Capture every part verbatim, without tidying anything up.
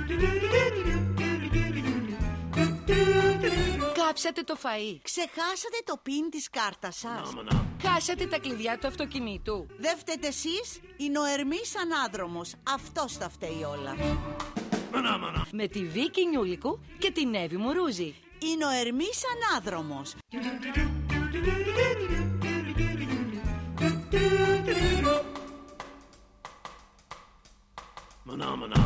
Κάψατε το φαΐ. Ξεχάσατε το πιν της κάρτας σας. Χάσατε τα κλειδιά του αυτοκινήτου. Δεν φταίτε εσείς, είναι ο Ερμής ανάδρομος. Αυτός τα φταίει όλα. Με τη Βίκη Νιούλικου και την Εύη Μουρούζη. Είναι ο Ερμής ανάδρομος. Μανά, μανά.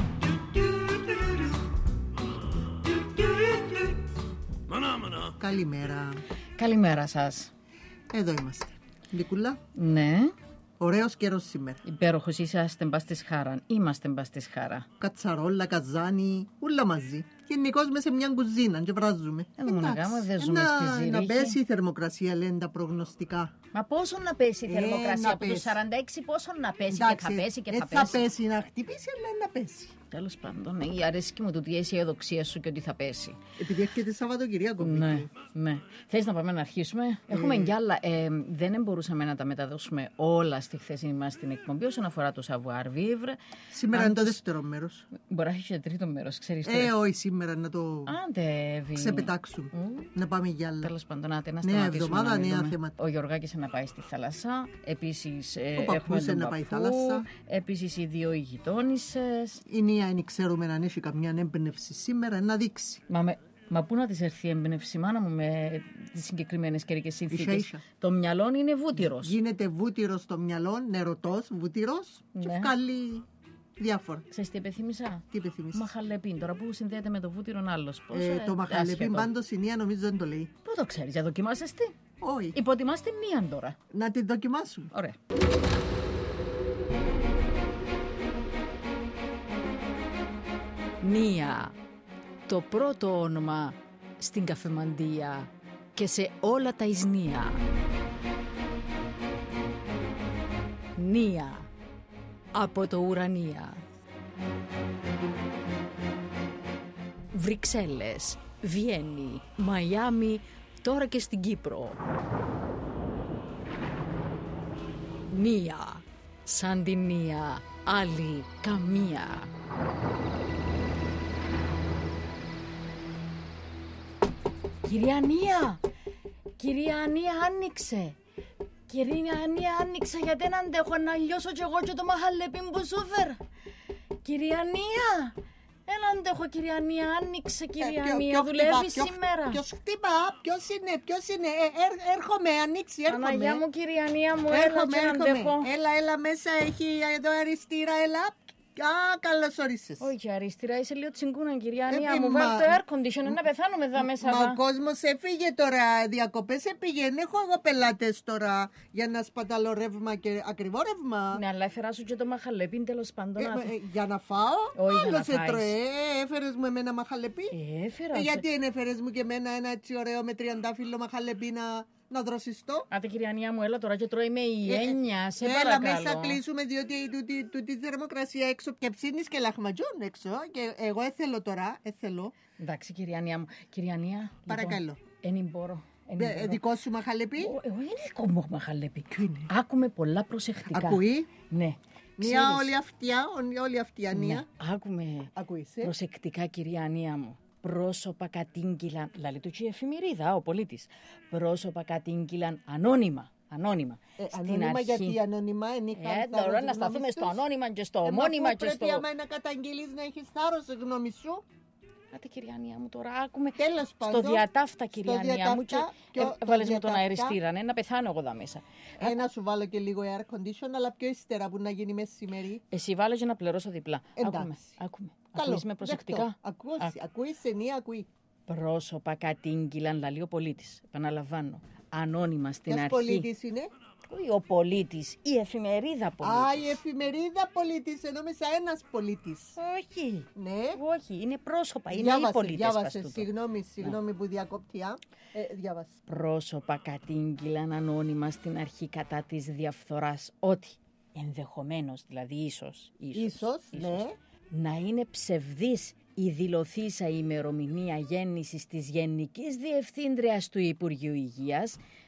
Μανά, μανά. Καλημέρα. Καλημέρα σας. Εδώ είμαστε. Λίκουλα. Ναι. Ωραίος καιρός σήμερα. Υπέροχος, είσαστε μπας της χάρα. Είμαστε μπας της χάρα. Κατσαρόλα, καζάνι, ούλα μαζί. Γενικώς μέσα σε μια κουζίνα και βράζουμε. Δεν μου να κάνουμε, δεν ζούμε στη Ζήριχη. Να πέσει η θερμοκρασία, λένε τα προγνωστικά. Μα πόσο να πέσει η Ε, θερμοκρασία να από τους πέσει. σαράντα έξι, πόσο να πέσει Εντάξει, και θα πέσει και ε, θα θα πέσει. πέσει να χτυπήσει, αλλά να πέσει. Τέλος πάντων, η αρέσκει μου τούτη η αισιοδοξία σου και ότι θα πέσει. Επειδή έρχεται Σαββατοκυριακό. Ναι, ναι. Θες να πάμε να αρχίσουμε? Έχουμε Ε. κι άλλα. Ε, δεν μπορούσαμε να τα μεταδώσουμε όλα στη χθεσινή μας την εκπομπή όσον αφορά το savoir vivre. Σήμερα Αν είναι το τους- δεύτερο μέρος. Μπορεί να έχει και τρίτο μέρος, ξέρεις. Ε, όχι σήμερα να το Άντε, Εύη. ξεπετάξουμε. Να πάμε για άλλα. Τέλος πάντων, άντε, να Νέα σταματήσουμε εβδομάδα, να νέα μιλούμε. θέματα. Ο Γιωργάκης να πάει στη θάλασσα. Επίσης, ε, Ο παππούς έχουμε τον να πάει παππού. θάλασσα. Επίσης, οι δύο οι γειτόνισσες. Η Νία δεν ξέρουμε αν έχει καμιά έμπνευση σήμερα να δείξει. Μα, με, μα πού να της έρθει η έμπνευση, μάνα μου, με τις συγκεκριμένες καιρικές συνθήκες. ίσα. Το μυαλό είναι βούτυρος. Γίνεται βούτυρο στο μυαλό, νερωτός, βούτυρος και Ναι. βγάλει διάφορα. Ξέρεις τι επιθύμησα? Τι επιθυμείς? Μαχαλεπίν, τώρα που συνδέεται με το βούτυρον άλλος. Πώς, Ε, ε, το μαχαλεπίν άσχετο. πάντως η Νία νομίζω δεν το λέει. Πού το ξέρεις, για δοκιμάσες τι? Όχι. Υποτιμάς την Νίαν τώρα. Να την δοκιμάσουμε. Ωραία. Νία, το πρώτο όνομα στην Καφεμαντία και σε όλα τα Ισνία. Νία, από το ουρανία. Βρυξέλλες, Βιέννη, Μαϊάμι, τώρα και στην Κύπρο. Νία, σαν την Νία, άλλη καμία. Κυρία Νία, κυρία Νία άνοιξε. Κυρία Νία άνοιξε, γιατί δεν αντέχω να λιώσω κι εγώ και το μαχαλεπίν που σου φέρα. Κυρία Νία, δεν αντέχω κυρία Νία, άνοιξε κυρία Ε, ποιο- Νία, ποιο δουλεύει χτυπά, ποιο- σήμερα. Ποιος χτυπά, ποιος είναι, ποιος είναι, ε, έρ- έρχομαι, ανοίξει, έρχομαι. Παναγιά μου κυρία Νία μου, έλα Έρχομαι, και να αντέχω. έρχομαι. Έλα, έλα μέσα, έχει εδώ αριστήρα, έλα. Α, καλώς όρισες. Όχι αριστερά, είσαι λίγο τσιγκούνα κυρία Ε, Νία ε, μου, μα- βάλει το air conditioner να πεθάνουμε εδώ μέσα. Μα δα. ο κόσμος έφυγε τώρα, διακοπές έφυγε. Έχω εγώ πελάτες τώρα για να σπαταλώ ρεύμα και ακριβό ρεύμα. Ναι, αλλά έφερα σου και το μαχαλέπιν τέλος πάντων. Ε, να- ε, για να φάω, Όχι, για άλλος να φάεις. έτρωε. Ε, έφερες μου εμένα μαχαλεπί. Ε, έφερα Ε, σου. γιατί δεν έφερες μου και εμένα ένα έτσι ωραίο με τριαντάφυλλο μαχαλεπί να, να δροσιστώ. Άτε κυρία Νία μου, έλα τώρα και τρώει με η Ε, ε, έννοια, σε Έλα παρακαλώ. μέσα κλείσουμε διότι τούτη, τούτη θερμοκρασία έξω και ψήνεις και λαχματζόν έξω και εγώ έθελω τώρα, έθελω. Εντάξει κυρία Νία μου, κυρία Νία. Παρακαλώ. Εν μπορώ. εν Ε, μπορώ. δικό σου μαχαλεπί. Ο- Εγώ είναι δικό μου μαχαλέπι. Ποιο είναι? Άκουμε πολλά προσεκτικά. Ακούει. Ναι. Μια Ξέρεις, όλη αυτιά, όλη αυτιά ναι, νία. άκουμε Ακούεις, ε? προσεκτικά κυρία Νία μου. Πρόσωπα κατήγγυλαν, λαλή του και η εφημερίδα, ο πολίτης. Πρόσωπα κατήγγυλαν ανώνυμα. Ανώνυμα. Ε, Στην ανώνυμα αρχή. γιατί ανώνυμα είναι είχαν Ε, θάρρος τώρα να γνώμης σταθούμε στο τους. ανώνυμα και στο Ε, μα ομώνυμα πού και πρέπει στο. άμα να καταγγείλεις να έχεις θάρρος γνώμη σου. Άτε κυρία Νία μου, τώρα άκουμε. Τέλος Στο πάντων, διατάφτα στο κυρία Νία μου και διατάφτα, και ο- ε, το βάλες μου τον διατάφτα. αεριστήρα, ναι, να πεθάνω εγώ εδώ μέσα. Ε, να σου βάλω και λίγο air condition, αλλά πιο ύστερα που να γίνει μεσημέρι. Εσύ βάλε και να πληρώσω διπλά. Εντάξει. Άκουμε, άκουμε. Καλό, Ακούεις με προσεκτικά. δεκτό. Ακούεις, Άκου. ακούεις σε νία, ακούει. Πρόσωπα κατήγγυλαν, λαλεί ο πολίτης. Επαναλαμβάνω. Ανώνυμα στην Ποιος αρχή. πολίτης είναι? Όχι ο πολίτης, η εφημερίδα πολίτης. Α, η εφημερίδα πολίτης, ενώ μέσα ένας πολίτης. Όχι. Ναι. Όχι, είναι πρόσωπα, είναι οι Διάβασε, πολίτες. διάβασε, πας τούτο. συγγνώμη, συγγνώμη που διακόπτει, α. Ε, διάβασε. Πρόσωπα κατήγγυλαν ανώνυμα στην αρχή κατά της διαφθοράς ότι ενδεχομένως, δηλαδή ίσως, ίσως, Ίσως, ναι. να είναι ψευδής η δηλωθήσα ημερομηνία γέννησης της Γενικής Διευθύντριας του Υπουργείου Υγείας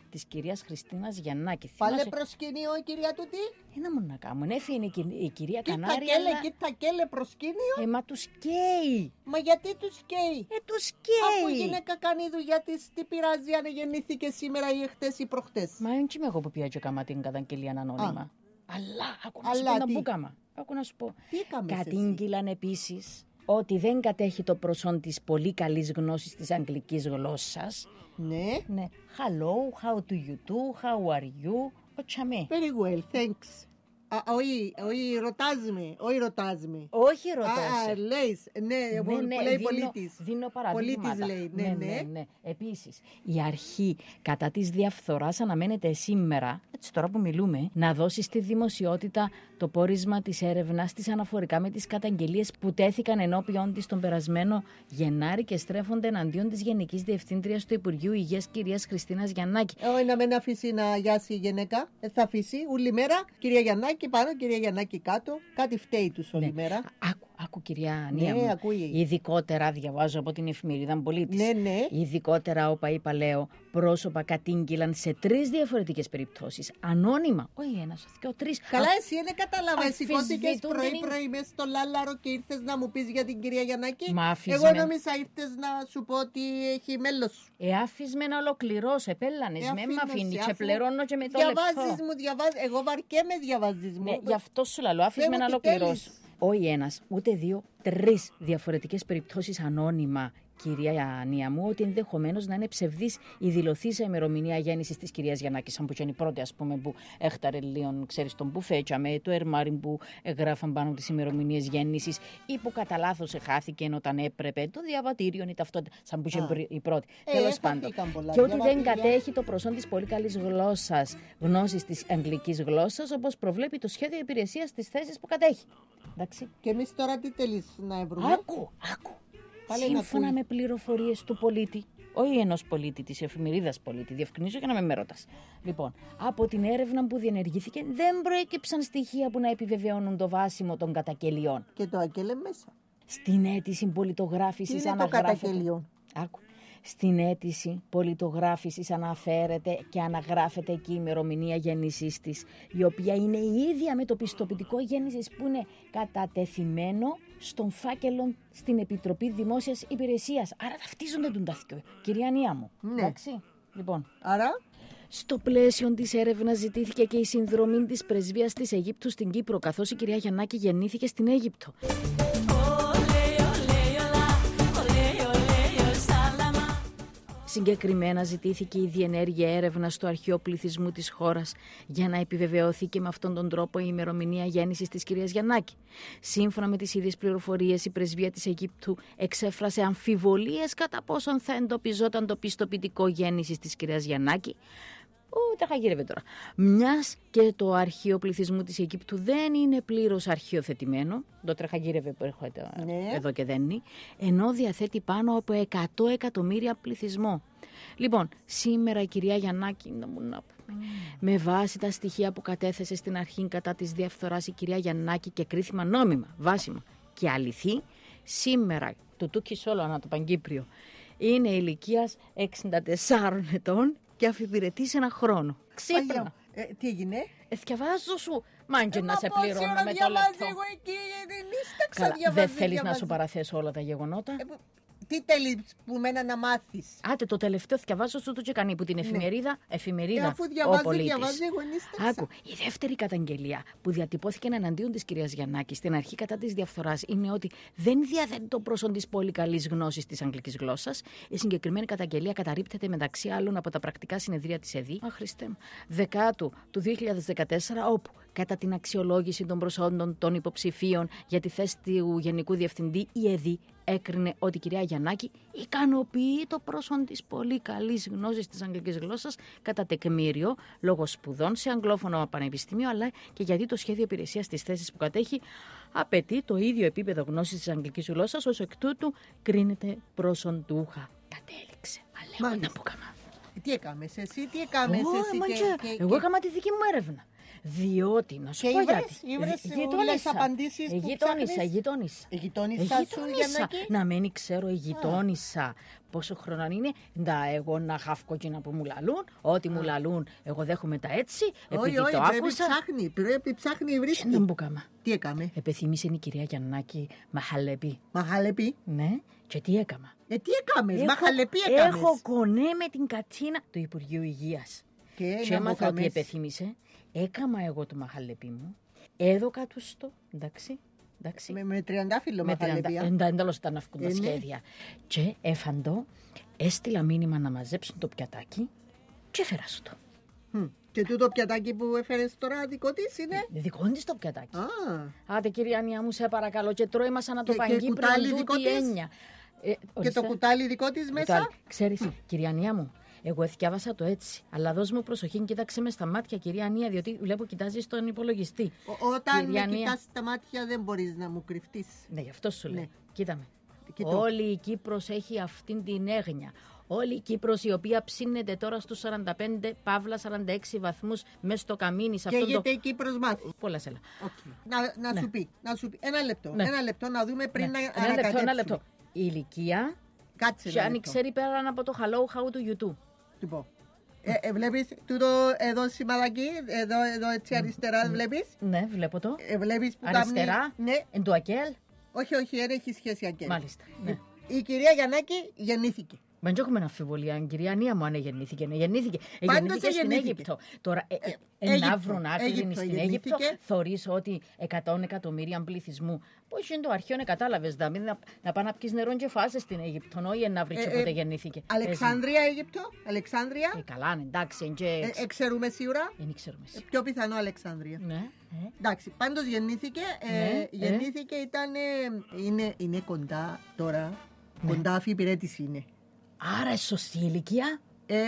της κυρίας Χριστίνας Γιαννάκη. Πάλε Θυμάσαι... προσκυνείο η κυρία τούτη. Ένα μου να κάνουν. Έφυγε η, κυ- η κυρία Κοίτα Κανάρια. κέλε, αλλά... κοίτα κέλε προσκυνείο. Ε, μα τους καίει. Μα γιατί τους καίει. Ε, τους Αφού η καίει. γυναίκα κάνει δουλειά της, τι πειράζει αν γεννήθηκε σήμερα ή εχθές ή προχτές. Μα δεν είμαι εγώ που πήγα και κάμα την καταγγελία ανώνυμα. Α. Αλλά, άκου να σου Αλλά πω να τι? που κάμα. Άκου να σου πω. Τι έκαμες εσύ? Κατήγγυλαν επίσης ότι δεν κατέχει το προσόν της πολύ καλής γνώσης της αγγλικής γλώσσας. Ναι. Ναι. Hello, how do you do, how are you, ο τσαμέ. Very well, thanks. Α, όχι, όχι, ρωτάς με, όχι ρωτάς με. Όχι Α, ρωτώσε. λέεις, ναι, που λέει δίνω, πολίτης. δίνω παραδείγματα. Πολίτης λέει, ναι, ναι. Επίσης, η αρχή κατά της διαφθοράς αναμένεται σήμερα, έτσι τώρα που μιλούμε, να δώσει στη δημοσιότητα το πόρισμα της έρευνας της αναφορικά με τις καταγγελίες που τέθηκαν ενώπιον της τον περασμένο Γενάρη και στρέφονται εναντίον της Γενικής Διευθύντριας του Υπουργείου Υγείας κυρίας Χριστίνας Γιαννάκη. Όχι να μην αφήσει να γιάσει η γυναίκα, δεν θα αφήσει όλη μέρα, κυρία Γιαννάκη πάνω, κυρία Γιαννάκη κάτω, κάτι φταίει τους όλη μέρα. Άκου, άκου κυρία Ανία Ναι, μου. ακούει. Ειδικότερα διαβάζω από την εφημερίδα Πολίτης. Ναι, ναι. Ειδικότερα, όπα είπα λέω, πρόσωπα κατήγγυλαν σε τρεις διαφορετικές περιπτώσεις. Ανώνυμα, όχι ένας, δύο, τρεις. Καλά, Α, εσύ δεν κατάλαβες, σηκώθηκες αφισβητούν την- πρωί-πρωί μες στο Λάλαρο και ήρθες να μου πεις για την κυρία Γιαννάκη. Μα αφισμέν- Εγώ νόμιζα ήρθες να σου πω ότι έχει μέλος. Ε, άφης με να ολοκληρώσω, επέλανες, Ε, με αφήνω μ' αφήνει σε, και αφού πληρώνω και με το Διαβάζεις λεπτό. μου, διαβάζεις. Εγώ βαρκέμαι διαβάζεις μου. Ναι, γι' αυτό σου λέω, άφης Πες με μου να τι ολοκληρώσω. θέλεις. Όχι ένας, ούτε δύο, τρεις διαφορετικές περιπτώσεις ανώνυμα, κυρία Ανία μου, ότι ενδεχομένως να είναι ψευδής η δηλωθήσα ημερομηνία γέννησης της κυρίας Γιαννάκη, σαν που είναι η πρώτη, ας πούμε, που έχταρε λίγο, ξέρεις, τον μπουφέτσα με το ερμάρι που εγγράφαν πάνω τις ημερομηνίες γέννησης ή που κατά λάθος εχάθηκε όταν έπρεπε το διαβατήριο ή ταυτότητα, σαν που είναι η πρώτη. Ε, Τέλος χάθηκαν πάντων. πολλά Και ότι δεν διαβατήρια. κατέχει το προσόν της πολύ καλής γλώσσας, γνώσης της αγγλικής γλώσσας, όπως προβλέπει το σχέδιο υπηρεσίας της θέσης που κατέχει. Εντάξει. Και εμείς τώρα τι θέλεις να βρούμε. Άκου, άκου. Πάλι να Σύμφωνα ακούει. με πληροφορίες του πολίτη, όχι ενός πολίτη, της εφημερίδας πολίτη, διευκρινίζω για να με με ρωτάς. Λοιπόν, από την έρευνα που διενεργήθηκε δεν προέκυψαν στοιχεία που να επιβεβαιώνουν το βάσιμο των καταγγελιών. Και το αγγέλε μέσα. Στην αίτηση Τι πολιτογράφησης είναι το αναγράφεται. καταγγελιό. Άκου. Στην αίτηση πολιτογράφησης αναφέρεται και αναγράφεται εκεί η ημερομηνία γέννησής της, η οποία είναι η ίδια με το πιστοποιητικό γέννησης που είναι κατατεθειμένο στον φάκελο στην Επιτροπή Δημόσιας Υπηρεσίας. Άρα ταυτίζονται τον ταθκιο. Κυρία Ανία μου. Ναι. Εντάξει. Λοιπόν. Άρα, Στο πλαίσιο της έρευνας ζητήθηκε και η συνδρομή της πρεσβείας της Αιγύπτου στην Κύπρο, καθώς η κυρία Γιαννάκη γεννήθηκε στην Αίγυπτο. Συγκεκριμένα ζητήθηκε η διενέργεια έρευνα στο αρχείο πληθυσμού της χώρας για να επιβεβαιωθεί και με αυτόν τον τρόπο η ημερομηνία γέννησης της κυρίας Γιαννάκη. Σύμφωνα με τις ίδιες πληροφορίες, η πρεσβεία της Αιγύπτου εξέφρασε αμφιβολίες κατά πόσον θα εντοπιζόταν το πιστοποιητικό γέννησης της κυρίας Γιαννάκη. Ού, τραχαγύρευε τώρα. Μιας και το αρχείο πληθυσμού της Αιγύπτου δεν είναι πλήρως αρχιοθετημένο, το τραχαγύρευε που έρχεται Ναι. εδώ και δεν είναι, ενώ διαθέτει πάνω από εκατό εκατομμύρια πληθυσμό. Λοιπόν, σήμερα η κυρία Γιαννάκη, να μου να πούμε, με βάση τα στοιχεία που κατέθεσε στην αρχή κατά της διαφθοράς η κυρία Γιαννάκη και κρίθημα νόμιμα, βάσιμα και αληθή, σήμερα το τούκι όλο ανά το Παγκύπριο είναι ηλικίας εξήντα τεσσάρων ετών και αφιπηρετεί σε ένα χρόνο. Ξύπνα. ε, τι έγινε. Ε, διαβάζω σου. Μάντζε να Μα σε πόση πληρώνω ώρα με το διαβάζει λεπτό. εγώ εκεί, δενίσταξα Καλά, διαβάζει, δεν θέλεις να διαβάζει. σου παραθέσω όλα τα γεγονότα. Ε, που- Τι θέλεις που μένα να μάθεις. Άτε το τελευταίο διαβάζω σου το και κανεί που την εφημερίδα, εφημερίδα Ε, αφού ο διαβάζει, πολίτης. διαβάζει, εγώ δενίσταξα. Άκου, η δεύτερη καταγγελία που διατυπώθηκε εναντίον της κυρίας Γιαννάκη στην αρχή κατά της διαφθοράς είναι ότι δεν διαθέτει το πρόσωπο της πολύ καλής γνώσης της αγγλικής γλώσσας. Η συγκεκριμένη καταγγελία καταρρίπτεται μεταξύ άλλων από τα πρακτικά συνεδρία της ΕΔΗ, α, Χριστέ μου, δεκάτου του δύο χιλιάδες δεκατέσσερα, όπου κατά την αξιολόγηση των προσόντων των υποψηφίων για τη θέση του Γενικού Διευθυντή, η ΕΔΗ έκρινε ότι η κυρία Γιαννάκη ικανοποιεί το πρόσωπο της πολύ καλής γνώσης της αγγλικής γλώσσας κατά τεκμήριο λόγω σπουδών σε αγγλόφωνο πανεπιστήμιο, αλλά και γιατί το σχέδιο υπηρεσίας της θέσης που κατέχει απαιτεί το ίδιο επίπεδο γνώσης της αγγλικής γλώσσας, ως εκ τούτου κρίνεται προσοντούχα. Κατέληξε. Αλλά εγώ να που κάμα. Τι έκαμες εσύ, τι έκαμες Ω, εσύ. μαντζέ, και- και- Εγώ και- έκανα τη δική μου έρευνα. Διότι, να σου Και πω ήβρες, γιατί. ήβρες Ε, όλες απαντήσεις που Γειτόνισσα, ψάχνεις. γειτόνισσα. Γειτόνισσα σου, Γιαννάκη. Να μένει ξέρω, η γειτόνισσα. Πόσο χρόνο είναι, να εγώ να χαύκω εκείνα που μου λαλούν, ό,τι μου λαλούν, εγώ δέχομαι τα έτσι, επειδή Όχι, όχι, το πρέπει άκουσα. ψάχνει, πρέπει ψάχνει Και βρίσκει. να μπουκάμα. Τι έκαμε, Επιθυμήσε η κυρία Γιαννάκη μαχαλεπή. μαχαλεπή. Ναι, και τι έκαμα. Ε, τι έκαμες, Έχω- μαχαλεπή έκαμες. Έχω κονέ με την κατσίνα του Υπουργείου Υγείας. Και Και να έμαθα ότι μπουκάμες. επιθύμησε, έκαμα εγώ το μαχαλεπί μου, έδωκα του το, εντάξει, εντάξει. Με, με τριαντάφυλλο Με μαχαλεπία. τριάντα εντάλλως ήταν να βγουν τα Ε, ναι. σχέδια. Και έφαντο, έστειλα μήνυμα να μαζέψουν το πιατάκι και έφερα σου το. Μμ. Και τούτο πιατάκι που έφερες τώρα δικό της είναι. Δικό της το πιατάκι. Α, Άντε κυρία Ανία μου, σε παρακαλώ, και τρώει μας ανά το Και- και παγκύπριο κουτάλι τούτη δικό της? έννοια. Ε, και ορίστε. το κουτάλι δικό της μέσα. Κουτάλι. Ξέρεις, κυρία Ανία μου, εγώ εθιάβασα το έτσι. Αλλά δώσ' μου προσοχή, κοίταξε με στα μάτια, κυρία Ανία, διότι βλέπω κοιτάζει στον υπολογιστή. Ο- Όταν Κυρία με Ανία. κοιτάς τα μάτια δεν μπορείς να μου κρυφτείς. Ναι, γι' αυτό σου λέω. Ναι. Κοίτα με. Κοιτώ. Όλη η Κύπρος έχει αυτήν την έγνοια. Όλη η Κύπρος η οποία ψήνεται τώρα στους σαράντα πέντε παύλα σαράντα έξι βαθμούς μέσα στο καμίνι σε Και αυτόν το... γιατί η Κύπρος μάθει. Πολλά σέλα. Οκ. Να, να Ναι. σου πει, να σου πει. Ένα λεπτό, Ναι. ένα λεπτό να δούμε πριν Ναι. να Ένα λεπτό, ένα ανακατέψουμε. λεπτό. Η ηλικία Κάτσε και ένα αν λεπτό. ξέρει πέραν από το hello how του YouTube. Λοιπόν, ε, ε, βλέπεις τούτο εδώ σημαδάκι, εδώ, εδώ έτσι αριστερά βλέπεις. Ναι, βλέπω το. Ε, βλέπεις που Αριστερά. κάνει- Ναι, Εν του Ακέλ. όχι, όχι, δεν έχει σχέση ακέλ. Μάλιστα. Ναι. Η κυρία Γιαννάκη γεννήθηκε. Μα δεν έχουμε αμφιβολία, αν κυρία Ανία μου αν γεννήθηκε. Ναι, γεννήθηκε. Ε, Πάντως γεννήθηκε στην γεννήθηκε. Αίγυπτο. Τώρα, ε, ε, Ε, ένα Αίγυπτο, βρουν άκρη Αίγυπτο στην γεννήθηκε. Αίγυπτο, θεωρείς ότι εκατό εκατομμύρια πληθυσμού. Πώς είναι το αρχαίο, να κατάλαβες, δηλαδή, να, να πάει να πιεις νερό και φάσες στην Αίγυπτο, όχι να βρει Ε, και ε, πότε γεννήθηκε. Αλεξάνδρεια, Αίγυπτο, Ε, Αλεξάνδρεια. καλά, ναι, εντάξει, εν και Ε, εξ- ε, ξέρουμε σίγουρα. δεν ξέρουμε. Ε, Πιο πιθανό Αλεξάνδρεια. Ναι, ε. Εντάξει, πάντως γεννήθηκε, ε, Ναι, ε. γεννήθηκε ήταν, ε, είναι, είναι κοντά τώρα, Ναι. κοντά αφιπηρέτηση είναι. Άρα, σωστή ηλικία. Ε,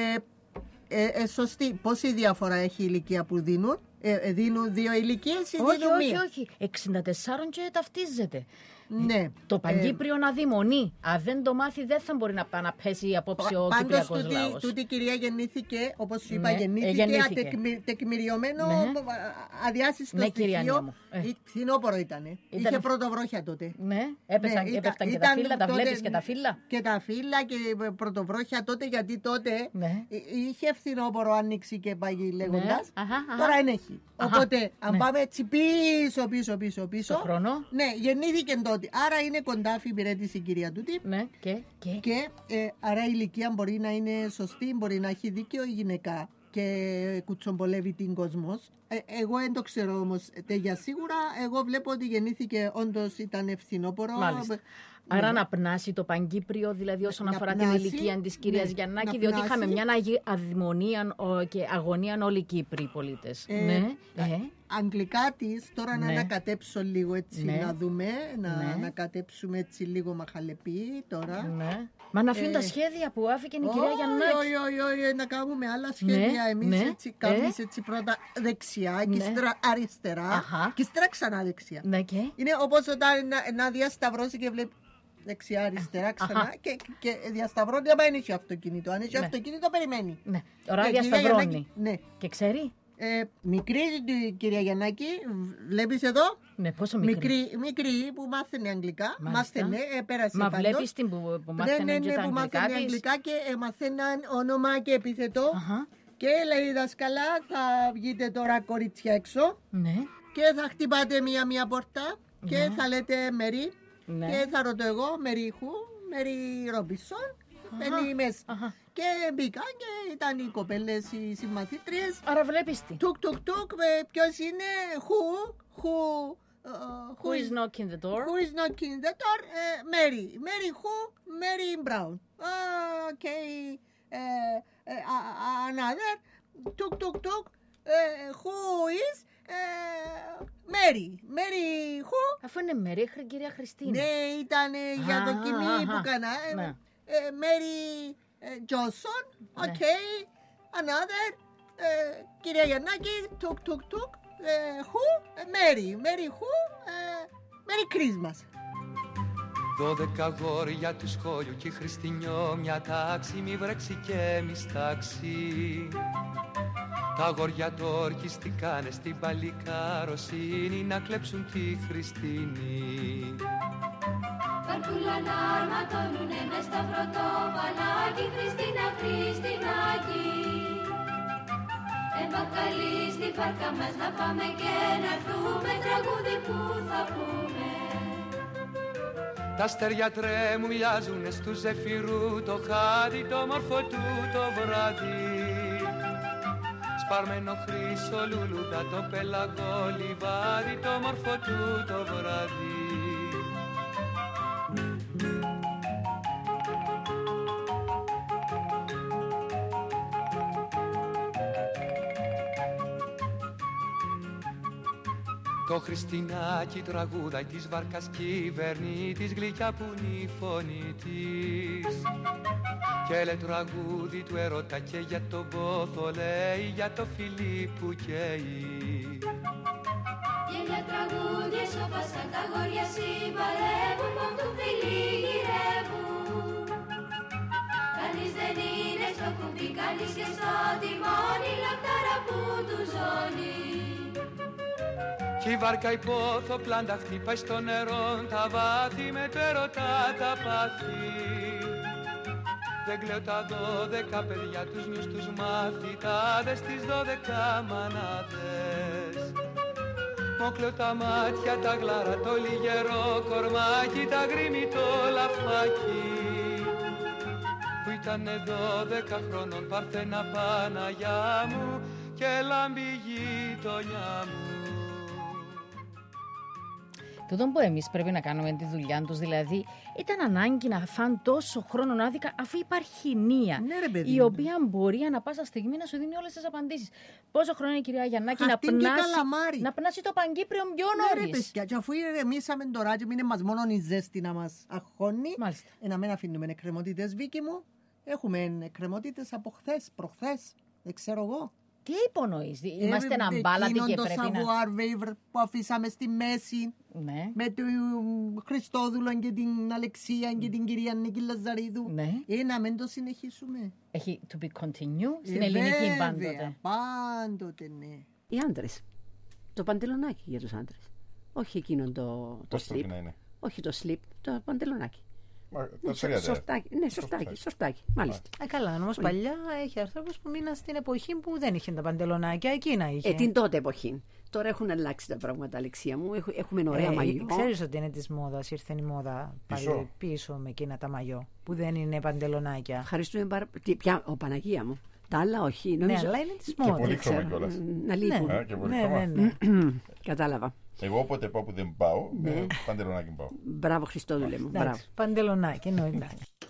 ε, ε, σωστή, πόση διαφορά έχει η ηλικία που δίνουν, ε, ε, δίνουν δύο ηλικίες ή Όχι, δίνουν όχι, μία. όχι. εξήντα τέσσερα και ταυτίζεται. Ναι. Το Ε, Παγκύπριο να αδειμονεί. Αν δεν το μάθει, δεν θα μπορεί να πάει να πέσει απόψε ο Πάντως Κυπριακός τούτη, λαός. τούτη η κυρία γεννήθηκε, όπως σου είπα, Ναι, ε, γεννήθηκε, γεννήθηκε. ατεκμη- τεκμηριωμένο, Ναι. α- αδιάσυστο Ναι, κυρία στοιχείο. Ανία μου. Ε. Ε, Φθινόπωρο ήτανε. Ήταν- Είχε πρωτοβρόχια τότε. Ναι, έπεσαν, Ναι, ήταν- έπεφταν και ήταν τα φύλλα, τα τότε- βλέπεις και τα φύλλα. Και τα φύλλα και πρωτοβρόχια τότε, γιατί τότε Ναι. εί- είχε φθινόπωρο άνοιξη και πάγι λέγοντας. Ναι, αχα, αχα. Τώρα δεν έχει. Αχα, Οπότε, αν ναι. πάμε έτσι πίσω, πίσω, πίσω, πίσω. Στο χρόνο. Ναι, γεννήθηκε τότε. Άρα είναι κοντά αφιπηρέτηση η κυρία τούτη. Ναι, και, και. Και ε, άρα η ηλικία μπορεί να είναι σωστή, μπορεί να έχει δίκιο η γυναίκα και κουτσομπολεύει την κόσμος. Ε, εγώ δεν το ξέρω όμως για σίγουρα. Εγώ βλέπω ότι γεννήθηκε, όντως ήταν φθινόπωρο. Μάλιστα. Ναι. Άρα να πνάσει το Παγκύπριο, δηλαδή όσον Να αφορά πνάσει, την ηλικία της κυρίας ναι, Γιαννάκη, να διότι πνάσει. είχαμε μια αγι- αδημονία ο, και αγωνία όλοι οι Κύπροι πολίτες. Ε, ναι, α- ε, Αγγλικά της, τώρα να Ναι. ανακατέψω λίγο έτσι Ναι. να δούμε, να Ναι. ανακατέψουμε έτσι λίγο μαχαλεπί τώρα. ναι. Μα να αφήνουν Ε, τα σχέδια που άφηκε η κυρία Όχι, Γιαννάκη. όχι, όχι, όχι, να κάνουμε άλλα σχέδια. Ναι, Εμείς ναι, έτσι κάνουμε ε. έτσι πρώτα δεξιά και Ναι. ύστερα αριστερά Αχα. και ύστερα ξανά δεξιά. Ναι, και. Είναι όπως όταν να, να διασταυρώσει και βλέπει δεξιά, αριστερά, ξανά Αχα. και, και διασταυρώνει άμα είναι έχει αυτοκίνητο. Αν έχει Ναι. αυτοκίνητο περιμένει. Ναι, ώρα Και η κυρία διασταυρώνει. Γιαννάκη- Ναι. Και ξέρει. Ε, μικρή η κυρία Γιαννάκη, βλέπεις εδώ, Ναι, πόσο μικρή. μικρή, μικρή που μάθαινε αγγλικά, Μάλιστα. μάθαινε, ε, πέρασε Μα πάντως. βλέπεις την που, που μάθαινε ναι, ναι, και ναι, τα που αγγλικά μάθαινε της. αγγλικά και ε, μαθαίναν όνομα και επίθετο. Αχα, Και λέει η δασκαλά, θα βγείτε τώρα κορίτσια έξω ναι, και θα χτυπάτε μία-μία πόρτα και Ναι. θα λέτε Μερί ναι. και θα ρωτώ εγώ Μερί Χου, Μερί Ρόμπισον, μπαίνει μέσα. Αχα. Και μπήκα και ήταν οι κοπέλες, οι συμμαθήτριες. Άρα βλέπεις τι. Τουκ τουκ τουκ, ε, ποιος είναι, Χου, Χου, ε, Who is knocking the door? Who is knocking the door? Uh, Mary. Mary who? Mary Brown. Uh, okay. Uh, uh, another. Tuk tuk tuk. Uh, who is? Uh, Mary. Mary who? Αφού είναι μέρη, η κυρία Χριστίνα. Ναι, ήταν ε, για Α, δοκιμή αχα. που κάνα. Ε, Ναι. ε, Mary ε, Johnson. Ναι. Okay. Another. Ε, κυρία Γιαννάκη. Τουκ τουκ τουκ. Ε, who? Ε, Mary. Mary who? Ε, Merry Christmas. Δώδεκα γόρια του σχόλιου και η Χριστινιό μια τάξη, μη βρέξει και μη στάξει. Τα αγόρια τόρκης τι κάνε στην παλικάροσύνη να κλέψουν τη Χριστίνη. Βαρκούλα να αρματώνουνε μες στα πρωτοπανάκι, Χριστίνα, Χριστινάκι. Εμπακαλεί στη βάρκα μας να πάμε και να έρθουμε, τραγούδι που θα πούμε. Τα αστέρια τρέμουν, μοιάζουνε στου ζεφυρού το χάδι, το μόρφο του το βράδυ. Σπαρμένο χρυσό λουλούδα, το πελαγό λιβάδι, το μόρφο του το βράδυ. Το Χριστινάκι τραγούδα της βάρκας κυβερνήτης, γλυκιά που είναι η φωνή της. Και λέει τραγούδι του ερώτα και για τον πόθο λέει, για το φιλί που καίει. Γέλια τραγούδια σώπασαν τα γόρια συμπαρεύουν, πον του φιλί γυρεύουν. Κανείς δεν είναι στο κουμπί, κανείς και στο τιμόνι, λαχτάρα που του ζώνει. Κι η βάρκα υπόθω πλάντα χτυπάει στο νερό τα βάθη, με το ερωτά τα πάθη. Δεν κλαίω τα δώδεκα παιδιά, τους νιούς τους μαθητάδες, τις δώδεκα μανάδες. Μ' κλαίω τα μάτια τα γλάρα, το λιγερό κορμάκι, τα γκρίμι το λαφάκι. Που ήτανε δώδεκα χρόνων Παρθένα Παναγιά μου και λάμπει η γειτονιά μου. Τούτο που εμείς πρέπει να κάνουμε τη δουλειά τους, δηλαδή ήταν ανάγκη να φαν τόσο χρόνο άδικα, αφού υπάρχει νία, ναι, ρε, παιδί, η οποία μπορεί ανά πάσα στιγμή να σου δίνει όλες τις απαντήσεις. Πόσο χρόνο είναι η κυρία Γιαννάκη να πνάσει, να πνάσει το Παγκύπριο πιο νωρίς. Ναι, ρε παιδιά, και αφού ηρεμήσαμε τώρα και μείνε μας μόνο η ζέστη να μας αγχώνει, ε, να μην αφήνουμε εκκρεμότητες, Βίκη μου. Έχουμε εκκρεμότητες από χθες, προχθές, δεν ξέρω εγώ. Τι υπονοείς, είμαστε ένα μπάλατι και πρέπει να... Εκείνον το savoir vivre που αφήσαμε στη μέση, ναι, με τον Χριστόδουλο και την Αλεξία και την κυρία Νίκη Λαζαρίδου, ναι, ε, να μην το συνεχίσουμε. Έχει to be continue στην ε, ελληνική βέβαια, πάντοτε. Πάντοτε, ναι. Οι άντρες, το παντελονάκι για τους άντρες. Όχι εκείνον το, το slip, όχι το slip, το παντελονάκι. Ναι, σορτάκι, ναι, σορτάκι, σορτάκι, μάλιστα. Ε, καλά, όμως παλιά έχει ανθρώπους που μείναν στην εποχή που δεν είχε τα παντελονάκια, εκείνα είχε. Ε, την τότε εποχή. Τώρα έχουν αλλάξει τα πράγματα, Αλεξία μου. Έχουμε ωραία ε, μαγιό. Ξέρεις ότι είναι της μόδας, ήρθε η μόδα πάλι πίσω, πίσω με εκείνα τα μαγιό που δεν είναι παντελονάκια. Ευχαριστούμε πάρα πολύ. Ο Παναγία μου. Τα άλλα όχι. Νομίζω... Ναι, αλλά είναι της μόδας. Και πολύ χρώμα κιόλας. Να λείπουν. Ναι, και πολύ ναι, ναι, ναι. Κατάλαβα. Εγώ όποτε πάω που δεν πάω, ναι, με παντελονάκι πάω. Μπράβο Χριστόδουλε μου. Μπράβο. Παντελονάκι, εννοείται.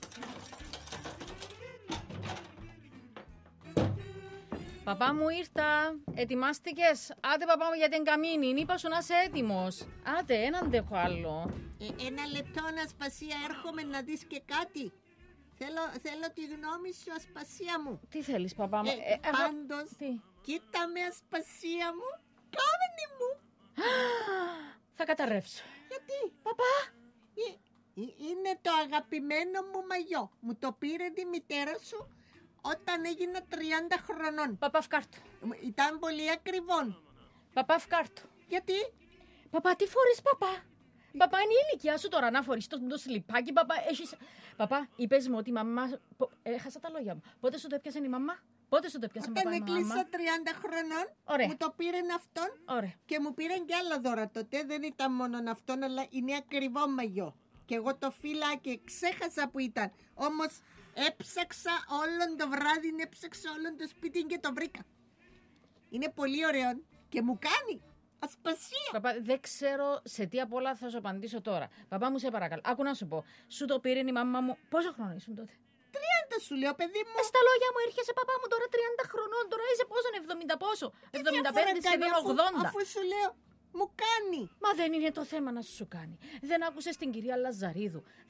Παπά μου ήρθα, ετοιμάστηκες? Άντε παπά μου για την καμίνη, είπα σου να είσαι έτοιμος. Άντε, έναν δέχω άλλο. Ε, ένα λεπτό, Ασπασία, έρχομαι να δεις και κάτι. Θέλω, θέλω τη γνώμη σου, Ασπασία μου. Τι θέλεις παπά μου? Ε, ε, πάντως, τι? Κοίτα με, Ασπασία μου, κάμενη μου. Θα καταρρεύσω. Γιατί? Παπά. Ε, ε, είναι το αγαπημένο μου μαγιό. Μου το πήρε τη μητέρα σου όταν έγινα τριάντα χρονών. Παπά, φκάρτο. Ήταν πολύ ακριβό. Παπά, φκάρτο. Γιατί? Παπά, τι φορείς, παπά? Παπά, είναι η ηλικία σου τώρα να φορείς το, το σλιπάκι, παπά, έχεις... Παπά, είπες μου ότι η μαμά... Έχασα τα λόγια μου. Πότε σου το έπιασε η μαμά? Πότε σου το έπιασε η μαμά? Όταν εκλείσα τριάντα χρονών, ωραία, μου το πήραν αυτόν. Ωραία. Και μου πήραν και άλλα δώρα τότε. Δεν ήταν μόνο αυτόν, αλλά είναι ακριβό μαγιό. Και εγώ το φύλα και ξέχασα που ήταν. Όμως έψαξα όλον το βράδυ, έψαξα όλον το σπίτι και το βρήκα. Είναι πολύ ωραίο και μου κάνει. Ασπασία. Παπά, δεν ξέρω σε τι απ' όλα θα σου απαντήσω τώρα. Παπά μου, σε παρακαλώ, άκου να σου πω. Σου το πήρε η μαμά μου. Πόσο χρόνο ήσουν τότε? τριάντα σου λέω, παιδί μου. Ε, στα λόγια μου έρχεσαι, παπά μου, τώρα τριάντα χρονών. Τώρα είσαι πόσο, εβδομήντα πόσο? εβδομήντα πέντε, σχεδόν ογδόντα. Αφού σου λέω, μου κάνει. Μα δεν είναι το θέμα να σου κάνει. Δεν άκουσες την κυρία Λαζαρίδου. Δεν πρέπει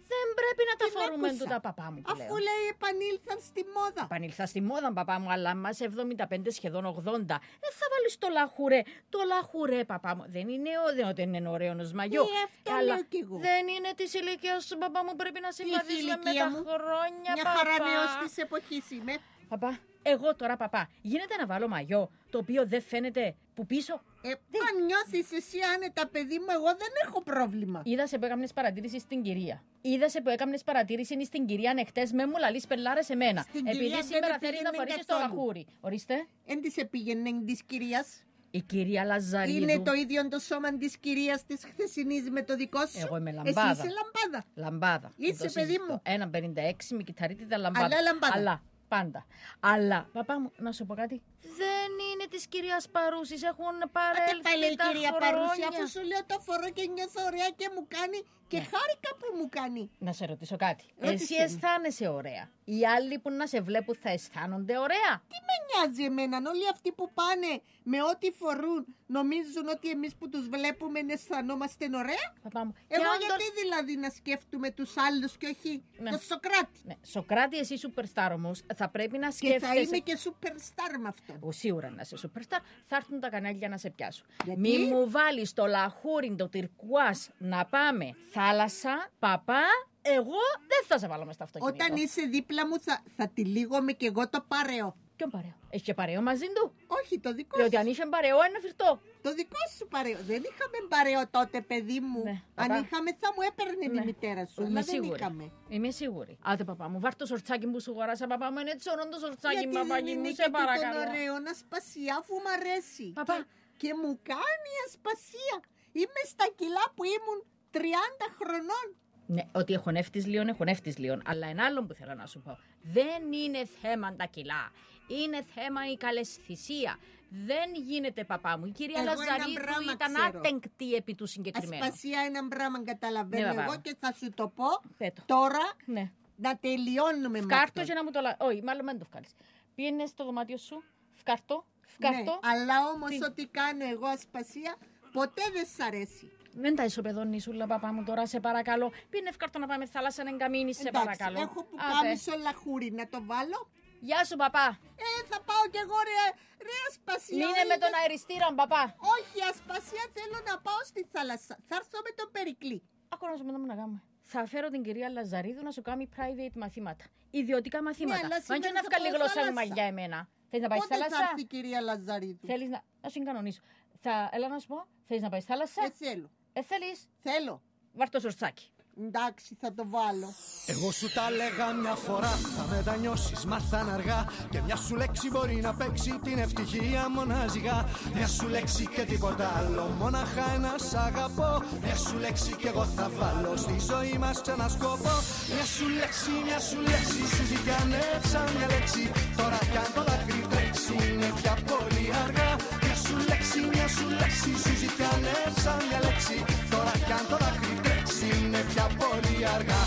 πρέπει να τα φορούμε τούτα, παπά μου. Αφού λέει επανήλθαν στη μόδα. Επανήλθα στη μόδα, παπά μου, αλλά μας εβδομήντα πέντε σχεδόν ογδόντα. Δεν θα βάλεις το λαχουρέ. Το λαχουρέ, παπά μου. Δεν είναι, δεν είναι ωραίο ως μαγιό. Ε, αυτό αλλά λέω κι εγώ. δεν είναι της ηλικίας σου, παπά μου. Πρέπει να συμβαδίζουμε με τα μου. χρόνια, Μια παπά. χαρά νέος της εποχής είμαι. Παπά, εγώ τώρα, παπά, γίνεται να βάλω μαγιό το οποίο δεν φαίνεται που πίσω. Ε, αν νιώθεις εσύ άνετα, παιδί μου, εγώ δεν έχω πρόβλημα. Είδα σε που έκαμνες παρατήρηση στην κυρία. Είδα σε που έκαμνες παρατήρηση στην κυρία νεχτές με μου λαλείς πελάρες εμένα. Στην Επειδή κυρία σήμερα δεν θέλεις να επήγαινε φορήσεις το καθόλου. λαχούρι. Ορίστε. Εν της επήγαινε της κυρίας. Η κυρία Λαζαρίδου. Είναι το ίδιο το σώμα της κυρίας της χθεσινής με το δικό σου. Εγώ είμαι λαμπάδα. Εσύ είσαι λαμπάδα. Λαμπάδα. Είσαι, Δεν το παιδί συζητώ. μου. ένα πενήντα έξι με κυταρίτιδα λαμπάδα. Αλλά λαμπάδα. Αλλά, πάντα. Αλλά, παπά μου, να σου πω κάτι. Δεν είναι της κυρίας Παρούσης. Έχουν παρέλθει Πάλι η τα κυρία χρόνια. Παρούση, αφού σου λέω το φορώ και νιώθω ωραία και μου κάνει και Ναι. χάρηκα που μου κάνει. Να σε ρωτήσω κάτι. Ρώτησέ Εσύ με. αισθάνεσαι ωραία. Οι άλλοι που να σε βλέπουν θα αισθάνονται ωραία. Τι με νοιάζει εμένα, όλοι αυτοί που πάνε με ό,τι φορούν νομίζουν ότι εμείς που τους βλέπουμε αισθανόμαστε ωραία. Παπά μου. Εγώ και αν γιατί δηλαδή να σκέφτομαι τους άλλους και όχι Ναι. τον Σοκράτη. Ναι. Σοκράτη, εσύ superstar όμως, θα πρέπει να Και σκέφτεσαι. θα είμαι και superstar με αυτόν. Ο, σίγουρα να είσαι superstar, θα έρθουν τα κανάλια να σε πιάσουν. Γιατί? Μη μου βάλεις το λαχούρι, το τυρκουάζ να πάμε θάλασσα, παπά, εγώ δεν θα σε βάλω μες στο αυτοκίνητο. Όταν είσαι δίπλα μου θα, θα τυλίγομαι και εγώ το παρέο. Ποιον παρέο? Έχει και παρέο μαζί του? Όχι, το δικό Διότι σου. αν είχε παρέο, ένα φυρτό. Το δικό σου παρέο. Δεν είχαμε παρέο τότε, παιδί μου. Ναι, Αν παπά. είχαμε θα μου έπαιρνε Ναι. η μητέρα σου. Είμαι Αλλά δεν σίγουρη. είχαμε. Είμαι σίγουρη. Άντε, παπά μου, βάρ' το σορτσάκι που σου αγοράσα, παπά μου. Είναι έτσι ωραίο το σορτσάκι, Γιατί δεν παπάκι είναι μου, και σε τούτον παρακαλώ. ωραίο να σπασεί αφού μ' αρέσει. Παπά. Και, και μου κάνει ασπασία. Είμαι στα κιλά που ήμουν τριάντα χρονών. Ναι, ότι έχω νεύτης λίον, έχω νεύτης λίον. Αλλά ένα άλλο που θέλω να σου πω. Δεν είναι θέμα τα κιλά. Είναι θέμα η καλεσθησία. Δεν γίνεται, παπά μου. Η κυρία Εγώ ένα Λαζαρίδου πράγμα ήταν ξέρω. άτεγκτη επί του συγκεκριμένου. Ασπασία ένα πράγμα καταλαβαίνω Ναι, παπά. εγώ και θα σου το πω Πέτω. τώρα Ναι. να τελειώνουμε με Φκάρτο αυτό. και να μου το λα... Όχι, μάλλον δεν το βγάλεις. Πήγαινε στο δωμάτιο σου, φκάρτο, φκάρτο. Ναι, αλλά όμως Τι? ό,τι κάνω εγώ ασπασία ποτέ δεν σ' αρέσει. Δεν τα ισοπεδώνεις σούλα, παπά μου, τώρα σε παρακαλώ. Πήγαινε φκάρτο να πάμε θάλασσα να εγκαμίνεις, σε Εντάξει, παρακαλώ. έχω που Άντε. κάμισο λαχούρι να το βάλω. Γεια σου, παπά. Ε, θα πάω κι εγώ ρε, ρε ασπασία. Μείνε με είδες. τον αεριστήρα, παπά. Όχι, ασπασία θέλω να πάω στη θάλασσα. Θα έρθω με τον Περικλή. Ακόμα να σου πω να κάνουμε. Θα φέρω την κυρία Λαζαρίδου να σου κάνει private μαθήματα. Ιδιωτικά μαθήματα. αλλά Μα σήμερα και να θα βγάλει πάω γλώσσα θάλασσα. μαγιά εμένα. Θέλεις να πάει στη Πότε θα θάλασσα? έρθει η κυρία Λαζαρίδου. Θέλεις να... Να σου κανονίσω. Θα... Έλα να σου πω. Θέλεις να πάει στη θάλασσα? Ε, θέλω. Ε, θέλεις. Θέλω. Βάρ' το σορτσάκι. Εντάξει, θα το βάλω. Εγώ σου τα λέγα μια φορά, θα μετανιώσεις, μάθαν αργά. Και μια σου λέξη μπορεί να παίξει την ευτυχία μονάζιγα. Μια σου λέξη και τίποτα άλλο, μόναχα ένα σ' αγαπώ. Μια σου λέξη κι εγώ θα βάλω στη ζωή μας ξανά σκοπό. Μια σου λέξη, μια σου λέξη, σου ζητιανεύσα μια λέξη. Τώρα κι αν το δάκρυ τρέξει είναι πια πολύ αργά. Μια σου λέξη, μια σου λέξη, σου ζητιανεύσα μια λέξη. Τώρα κι αν το δάκρυ τρέξει είναι πια πολύ αργά.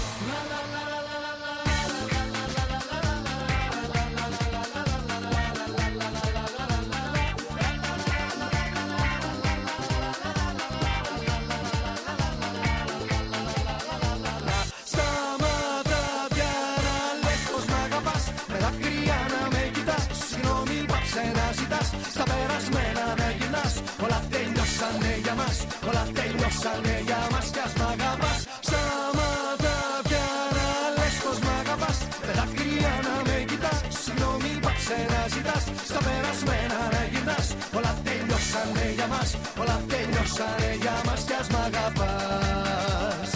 Σταμάτα πια να λες πως μ' αγαπάς. Με δάκρυα να με κοιτάς. Συγγνώμη, πάψε να ζητάς. Στα περασμένα να γυρνάς. Όλα τελειώσανε για μας. Όλα τελειώσανε για μας κι ας μ' αγαπάς. Σταμάτα πια να λες πως μ' αγαπάς. Με δάκρυα να με κοιτάς. Συγγνώμη, πάψε να ζητάς. Στα περασμένα να γυρνάς. Όλα τελειώσανε για μας. Όλα τελειώσανε για μας κι ας μ' αγαπάς.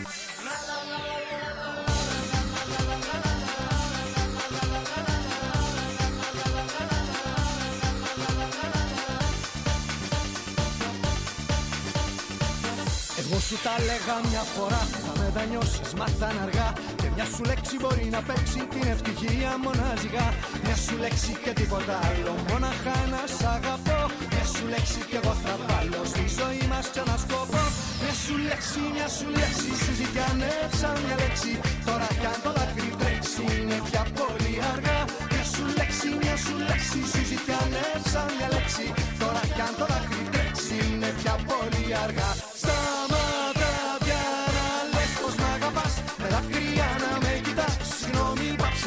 Εγώ σου τα λέγα μια φορά, θα μετανιώσεις, μάθαν αργά. Και μια σου λέξη μπορεί να παίξει την ευτυχία μονάζιγα. Μια σου λέξη και τίποτα άλλο, μόναχα ένα σ' αγαπώ. Μια σου λέξη κι εγώ θα βάλω στη ζωή μας ξανά σκοπό. Μια σου λέξη, μια σου λέξη, σου ζητιανεύσα μια λέξη. Τώρα κι αν το δάκρυ τρέξει είναι πια πολύ αργά. Μια σου λέξη, μια σου λέξη, σου ζητιανεύσα μια λέξη. Τώρα κι αν το δάκρυ τρέξει είναι πια πολύ αργά. Σταμάτα πια να λες πως μ' αγαπάς. Με δάκρυα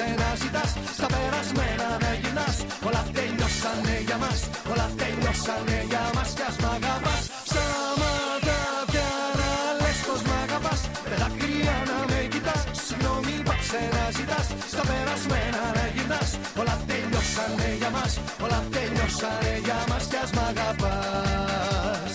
πάψε να ζητάς, στα περασμένα να γυρνάς. Όλα τελειώσανε για μας, όλα τελειώσανε για μας κι ας μ' αγαπάς. Σταμάτα πια να λες πως μ' αγαπάς, με δάκρυα να με κοιτάς. Συγγνώμη πάψε να ζητάς, στα περασμένα να γυρνάς. Όλα τελειώσανε για μας, όλα τελειώσανε για μας κι ας μ' αγαπάς.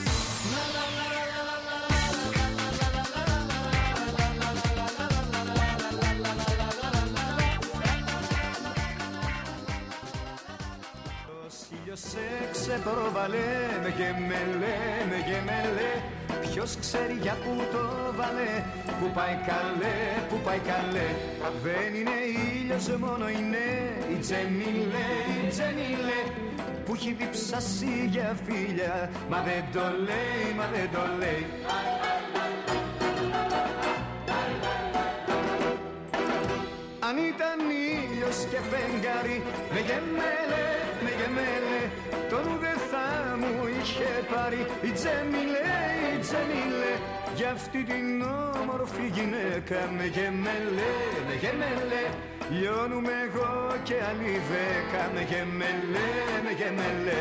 Σε ξεπροβαλέ, με γεμελέ, με γεμελέ. Ποιος ξέρει για πού το βάλε, που πάει καλέ, που πάει καλέ. Δεν είναι ήλιος μόνο είναι η Τζεμιλέ, η Τζεμιλέ, που έχει διψάσει για φίλια, μα δεν το λέει, μα δεν το λέει. Αν ήταν ήλιος και φεγγάρι, με γεμέλε, με γεμέλε, τον δεν θα μου είχε πάρει η Τζεμιλέ, η Τζεμιλέ. Για αυτή την όμορφη γυναίκα με γεμέλε, με γεμέλε, λιώνουμε εγώ και άλλοι δέκα με γεμέλε, με γεμέλε.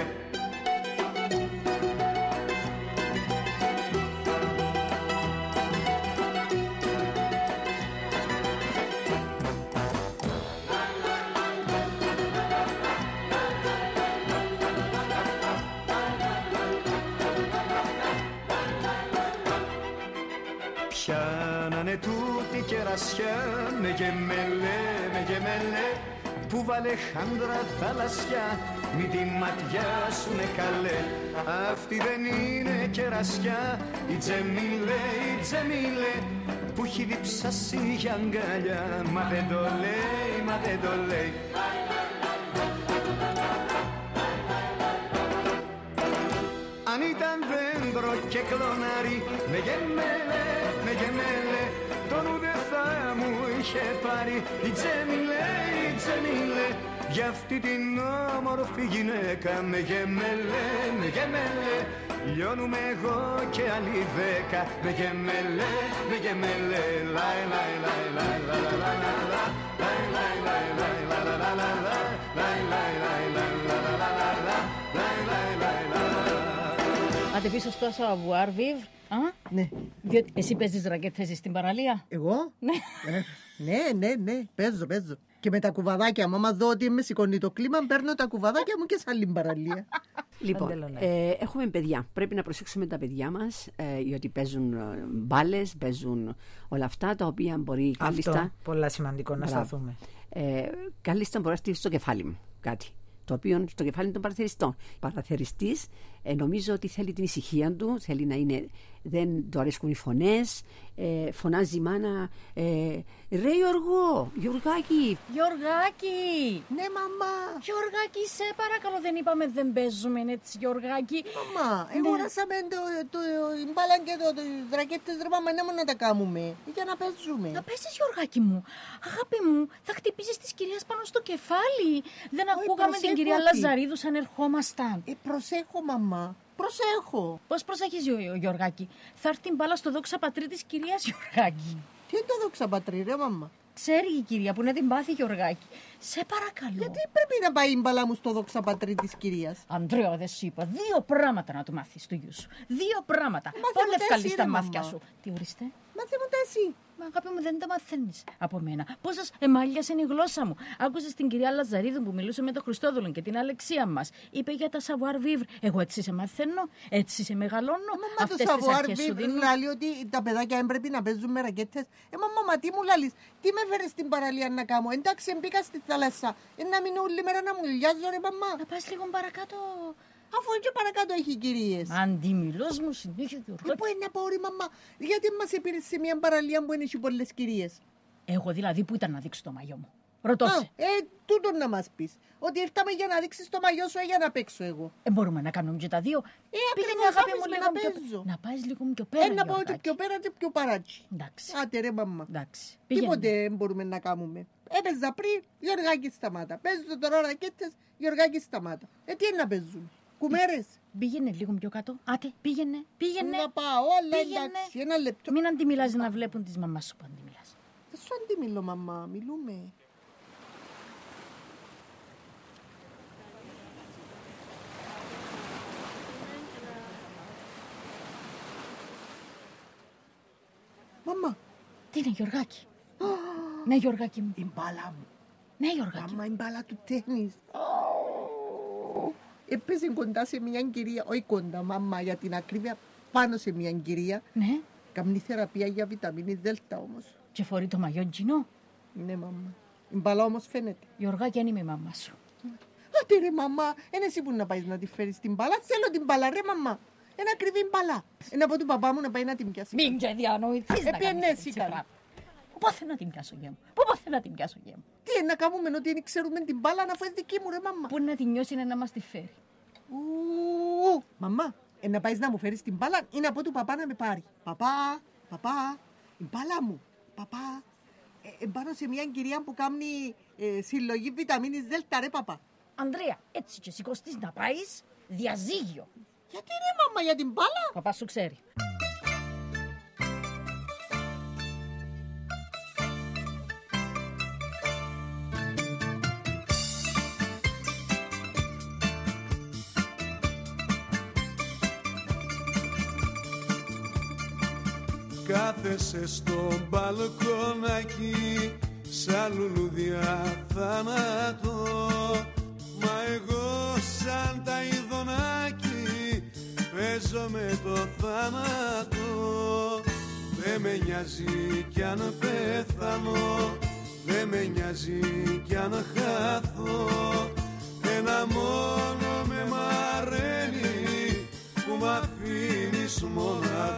Πιάνανε τούτη κερασιά με γεμελέ, με γεμελέ, που βάλε χάντρα θαλασσιά, μη τη ματιά σου είναι καλέ. Αυτή δεν είναι κερασιά, η Τζεμιλέ, η Τζεμιλέ, που έχει διψάσει για αγκαλιά, μα δεν το λέει, μα δεν το λέει. Αν ήταν δέντρο και κλονάρι, με γεμέλε, με γεμέλε, τον ούτε θα μου είχε πάρει η Τζεμιλέ, η Τζεμιλέ. Για αυτή την όμορφη γυναίκα με γεμέλε, με γεμέλε, λιώνουμε εγώ και άλλοι δέκα με γεμέλε, με γεμέλε. Λαϊ, λαϊ, λαϊ, λαϊ, λαϊ, λαϊ, λαϊ, λαϊ, λαϊ, λαϊ, λαϊ, λαϊ, λαϊ, λαϊ, λαϊ, λαϊ, λαϊ. Άντε πίσω στο savoir vivre. Ναι. Διότι εσύ παίζεις ρακέτες στην παραλία. Εγώ? Ναι. Ε, ναι, ναι, ναι. Παίζω, παίζω. Και με τα κουβαδάκια μου, άμα δω ότι με σηκώνει το κλίμα, παίρνω τα κουβαδάκια μου και σε άλλη παραλία. Λοιπόν, ε, έχουμε παιδιά. Πρέπει να προσέξουμε τα παιδιά μας, ε, γιατί παίζουν μπάλες, παίζουν όλα αυτά τα οποία μπορεί κάλλιστα. Αυτό, πολλά σημαντικό να Μπράβο. σταθούμε. Ε, κάλλιστα μπορεί να στείλει στο κεφάλι μου κάτι, το οποίο στο κεφάλι των παραθεριστών. Παραθεριστής ε, νομίζω ότι θέλει την ησυχία του, θέλει να είναι, δεν του αρέσκουν οι φωνές, ε, φωνάζει η μάνα, ε, ρε Γιώργο, Γιωργάκη. Γιωργάκη! Ναι, μαμά. Γιωργάκη, σε παρακαλώ, δεν είπαμε δεν παίζουμε έτσι, Γιωργάκη. Μαμά, αγοράσαμε το, το, το μπάλα και το, το ρακέτες, ρε μαμά, ναι, μόνο να τα κάνουμε, για να παίζουμε. Να παίζεις, Γιωργάκη μου. Αγάπη μου, θα χτυπήσεις της κυρίας πάνω στο κεφάλι. Δεν ακούγαμε την κυρία Λαζαρίδου σαν ερχόμασταν. Ε, προσέχω, μαμά. Προσέχω. Πώς προσέχεις, Γιωργάκη? Θα έρθει την μπάλα στο δόξα πατρί της κυρίας, Γιωργάκη. Τι είναι το δόξα πατρί, ρε μαμά? Ξέρει η κυρία που να την πάθει, Γιωργάκη. Σε παρακαλώ. Γιατί πρέπει να πάει η μπάλα μου στο δόξα πατρί της κυρίας? Αντρέα, δεν σου είπα. Δύο πράγματα να του μάθεις του γιού σου. Δύο πράγματα. Πολύ ευκαλείς τα μάθια σου. Τι ορίστε? Μάθε μου τα εσύ. Μα αγάπη μου, δεν τα μαθαίνεις από μένα. Πώς σας εμάλιασε η γλώσσα μου. Άκουσες την κυρία Λαζαρίδου που μιλούσε με τον Χριστόδουλο και την Αλεξία μας. Είπε για τα savoir vivre. Εγώ έτσι σε μαθαίνω, έτσι σε μεγαλώνω. Μα το savoir vivre λέει ότι τα παιδάκια δεν πρέπει να παίζουν με ρακέτες. Ε, μα μαμά, τι μου λάλεις? Τι με φέρεις στην παραλία να κάνω? Εντάξει, μπήκα στη θάλασσα. Ε, να μείνω όλη μέρα να μου λιάζω, ρε μαμά. Να πας λίγο παρακάτω. Αφού και παρακάτω έχει κυρίες. Αντιμιλός μου συνέχεια, Γιώργο. Ε, πού είναι να πω, ρε μαμά? Γιατί μας επήρες σε μια παραλία που έχει πολλές κυρίες? Εγώ δηλαδή που ήταν να δείξω το μαγιό μου? Ρωτώσε. Ε, τούτο να μας πεις. Ότι ήρθαμε για να δείξεις το μαγιό σου, για να παίξω εγώ. Ε, μπορούμε να κάνουμε και τα δύο. Ε, πήγαινε αγάπη μου λίγο να πιο... παίζω. Να πάεις λίγο πιο πέρα. Ε, να πάω και πιο πέρα και πιο παράτσι. Εντάξει. Άτε ρε μαμά. Εντάξει. Τίποτε μπορούμε να κάνουμε. Έπαιζα πριν, Γιωργάκη σταμάτα. Παίζω τώρα ρακέτες, Γιωργάκη σταμάτα. Ε, τι είναι να παίζουν? Κουμέρες. Πήγαινε λίγο πιο κάτω. Άτε, πήγαινε, πήγαινε. Να πάω, αλλά εντάξει, ένα λεπτό. Μην αντιμιλάς να βλέπουν τις μαμάς σου που αντιμιλάς. Δεν σου αντιμιλώ, μαμά, μιλούμε. Τι είναι, Γιωργάκη? Ναι, Γιωργάκη μου. Η μπάλα μου. Ναι, Γιωργάκη. Μαμά, η μπάλα του τέννις. Έπαιζε κοντά σε μια κυρία, όχι κοντά, μαμά, για την ακρίβεια, πάνω σε μια κυρία. Ναι. Καμνή θεραπεία για βιταμίνη Δέλτα όμως. Και φορεί το μαγιό τζινό. Ναι, μαμά. Η μπάλα όμως φαίνεται. Γιωργάκη, αν είμαι η μαμά σου. Άτε ρε μαμά, είναι εσύ που να πάει να τη φέρεις την μπάλα. Θέλω την μπάλα, ρε μαμά. Ένα ακριβή μπάλα. Ένα από του παπά μου να πάει να την πιάσει. Μην και διανοηθείς να κάνεις έτσι πράγμα. Πού πάθε να την πιάσω γέμου. Πού πάθε να την πιάσω γέμου. Τι είναι να κάνουμε, ότι δεν ξέρουμε την μπάλα, να φέρει δική μου, ρε μαμά. Πού να την νιώσει, είναι να μας τη φέρει. Ου, μαμά, ε, να πάει να μου φέρεις την μπάλα ή να πω του παπά να με πάρει. Παπά, παπά, η μπάλα μου. Παπά, ε, πάνω σε μια κυρία που κάνει ε, συλλογή βιταμίνης Δέλτα, ρε παπά. Ανδρέα, έτσι και σηκωστείς να πάεις διαζύγιο. Γιατί ρε μαμά, για την μπάλα. Ο παπάς σου ξέρει. Κάθεσαι στο μπαλκονάκι σαν λουλούδια θάνατο. Μα εγώ σαν τα ειδονάκι παίζω με το θάνατο. Δεν με νοιάζει κι αν πέθανω, δεν με νοιάζει κι αν χάθω. Ένα μόνο με μαραίνει που μ' αφήνεις μοναχό.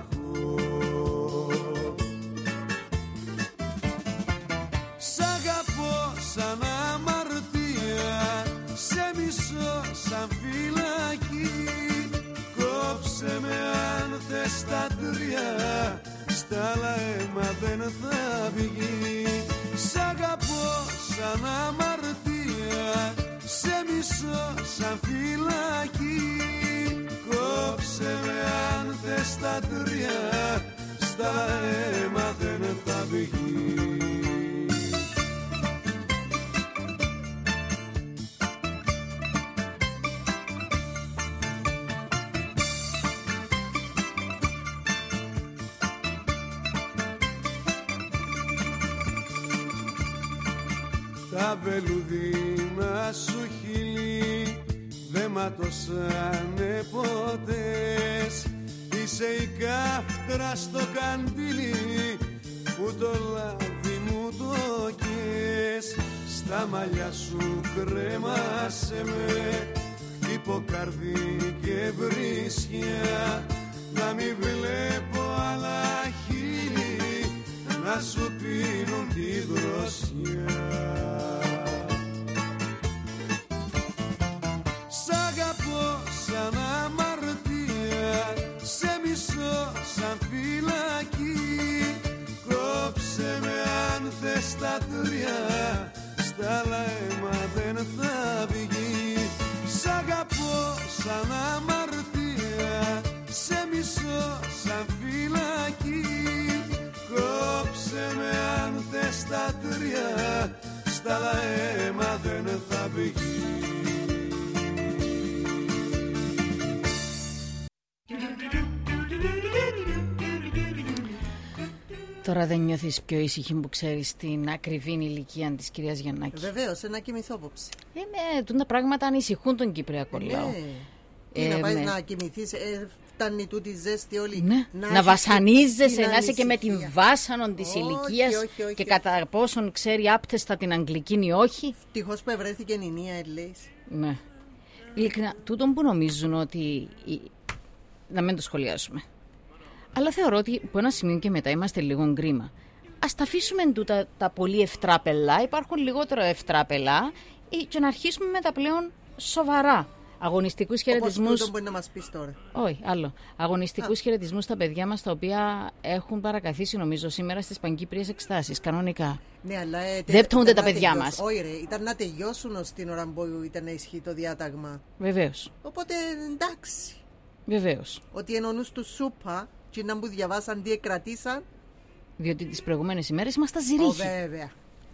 Σ' αγαπώ σαν αμαρτία, σε μισώ σαν φυλακή. Κόψε με αν θες τα τρία, στα άλλα αίμα δεν θα βγει. Σ' αγαπώ σαν αμαρτία, σε μισώ σαν φυλακή. Κόψε με αν θες τα τρία, στα αίμα δεν θα βγει. Τα βελουδίνα σου χείλη δε ματώσανε ποτέ. Είσαι η κάφτρα στο καντήλι που το λάδι μου το κες. Στα μαλλιά σου κρέμασε με, χτύπω καρδί και βρίσκια. Να μην βλέπω άλλα χείλη να σου πίνουν τη δροσιά. Σ' αγαπώ σαν αμαρτία, σε μισώ σαν φυλακή. Κόψε με αν θες τα τρία, στα άλλα αίμα δεν θα βγει. Σ' αγαπώ σαν αμαρτία, σε μισώ σαν φυλακή. Κόψε με αν θες τα τρία, στα άλλα αίμα δεν θα βγει. Τώρα δεν νιώθεις πιο ήσυχη που ξέρεις την ακριβή ηλικία της κυρίας Γιαννάκη? Βεβαίως, ένα κοιμηθώ απόψε. Ε, με τούτα πράγματα ανησυχούν τον Κυπριακό λαό. Τι ε, να πάει με... να κοιμηθείς, ε, φτάνει τούτη ζέστη όλη. Ναι. Να, να βασανίζεσαι, να είσαι και με ανησυχία. την βάσανον της ηλικίας και κατά πόσον ξέρει άπτεστα την Αγγλική ή όχι. Ευτυχώς που ευρέθηκε η Νία, ελέης. Ναι. Ειλικρινά, τούτον που νομίζουν ότι... Να μην το σχολιάσουμε. Αλλά θεωρώ ότι από ένα σημείο και μετά είμαστε λίγο γκρίμα. Ας τα αφήσουμε τούτα τα πολύ ευτράπελα, υπάρχουν λιγότερο ευτράπελα, και να αρχίσουμε με τα πλέον σοβαρά. Αγωνιστικούς χαιρετισμούς. Όπως τούτο μπορεί να μας πεις τώρα. Όχι, άλλο. Αγωνιστικούς χαιρετισμούς στα παιδιά μας, τα οποία έχουν παρακαθίσει νομίζω σήμερα στις Παγκύπριες Εκστάσεις, κανονικά. Ναι, αλλά ε, δεν πτωούνται τα παιδιά μας. Όχι, ρε, ήταν να τελειώσουν ως την ώρα που ήταν να ισχύει το διάταγμα. Βεβαίως. Οπότε εντάξει. Βεβαίως. Ότι εννοούν του σούπα, και να που διαβάσαν τι εκρατήσαν. Διότι τις προηγούμενες ημέρες είμαστε ζυρίχοι. Βέβαια.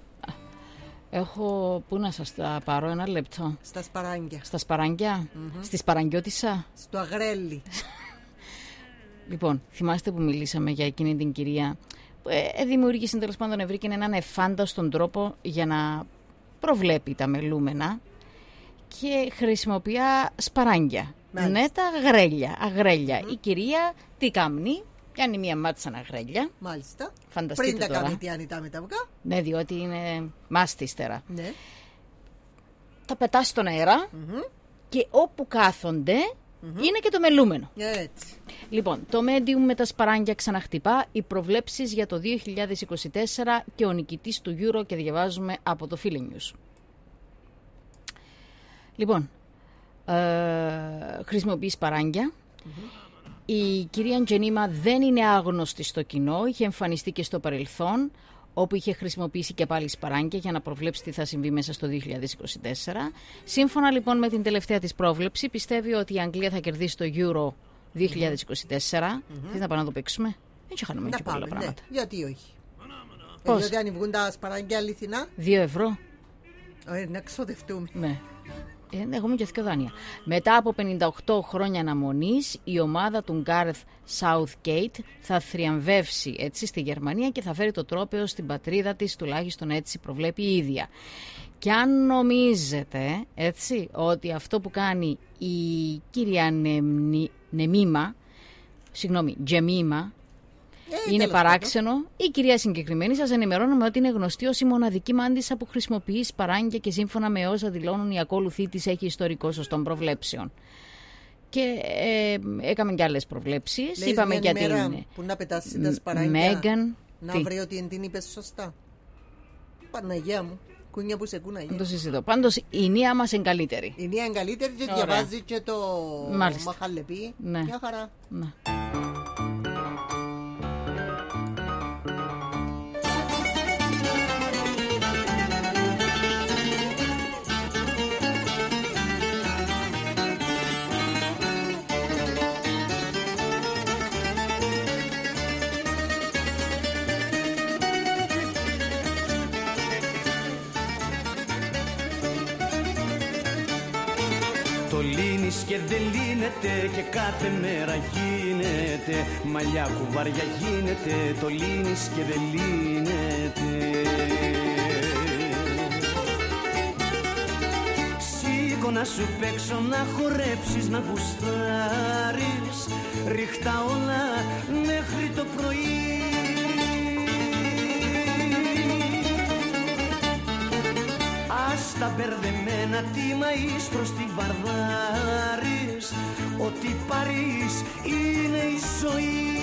Έχω, πού να σας τα πάρω, ένα λεπτό. Στα σπαράγγια. Στα σπαράγγια, mm-hmm. Στη σπαραγγιώτισσα. Στο αγρέλι. Λοιπόν, θυμάστε που μιλήσαμε για εκείνη την κυρία ε, δημιούργησε τέλος πάντων, βρήκε έναν εφάνταστον τρόπο για να προβλέπει τα μελούμενα και χρησιμοποιεί σπαράγγια. Μάλιστα. Ναι, τα αγρέλια. αγρέλια. Mm. Η κυρία τι κάνει, κάνει μία μάτσα αγρέλια. Μάλιστα. Φανταστείτε πριν τα τώρα. κάνει τι ανητά με τα αυγά. Ναι, διότι είναι μάστιστερα. Ναι. Τα πετά στον αέρα Mm-hmm. και όπου κάθονται mm-hmm. είναι και το μελούμενο. Έτσι. Λοιπόν, το medium με τα σπαράγγια ξαναχτυπά, οι προβλέψεις για το δύο χιλιάδες είκοσι τέσσερα και ο νικητής του Euro, και διαβάζουμε από το Philly News. Λοιπόν, ε, χρησιμοποιεί σπαράγγια. Mm-hmm. Η κυρία Τζενίμα δεν είναι άγνωστη στο κοινό, είχε εμφανιστεί και στο παρελθόν, όπου είχε χρησιμοποιήσει και πάλι σπαράγγια για να προβλέψει τι θα συμβεί μέσα στο δύο χιλιάδες είκοσι τέσσερα. Σύμφωνα λοιπόν με την τελευταία της πρόβλεψη, πιστεύει ότι η Αγγλία θα κερδίσει το Euro δύο χιλιάδες είκοσι τέσσερα. Mm-hmm. Θες να πάμε να το παίξουμε? Δεν χάνουμε και πολλά πράγματα. Ναι. Γιατί όχι? Πώς? Διότι αν βγουν τα σπαράγγια αληθινά. Δύο ευρώ. Ε, να ξοδευτούμε. Ναι. Ε, έχουμε και δύο δάνεια. Μετά από πενήντα οκτώ χρόνια αναμονής, η ομάδα του Gareth Southgate θα θριαμβεύσει έτσι στη Γερμανία και θα φέρει το τρόπαιο στην πατρίδα της, τουλάχιστον έτσι προβλέπει η ίδια. Και αν νομίζετε έτσι ότι αυτό που κάνει η κυρία Νεμι, Νεμίμα, συγγνώμη, Τζεμίμα, Ε, είναι παράξενο, πάντων. Η κυρία συγκεκριμένη σας ενημερώνουμε ότι είναι γνωστή ως η μοναδική μάντισσα που χρησιμοποιεί σπαράγγια και σύμφωνα με όσα δηλώνουν οι ακόλουθοί της έχει ιστορικό σωστών προβλέψεων. Και ε, έκαμε και άλλες προβλέψεις. Λες είπαμε μια γιατί είναι. Που να πετάσει τα σπαράγγια. Μέγαν. Να βρει ότι την είπες σωστά. Παναγιά μου. Κούνια που σε κούναγε. Δεν το συζητώ. Πάντως η νία μας είναι καλύτερη. Η νία είναι καλύτερη και ωραία. Διαβάζει και το Μάλιστα. μαχαλεπί. Ναι. Μια χαρά. Ναι. Το λύνεις και δεν λύνεται και κάθε μέρα γίνεται. Μαλλιά κουβάρια γίνεται, το λύνεις και δεν λύνεται. Σήκω να σου παίξω, να χορέψεις, να γουστάρεις. Ρίχτα όλα μέχρι το πρωί. Ας τα μπερδεμένα τι μαΐς προς τη βαρδάρεις. Ό,τι πάρεις είναι η ζωή.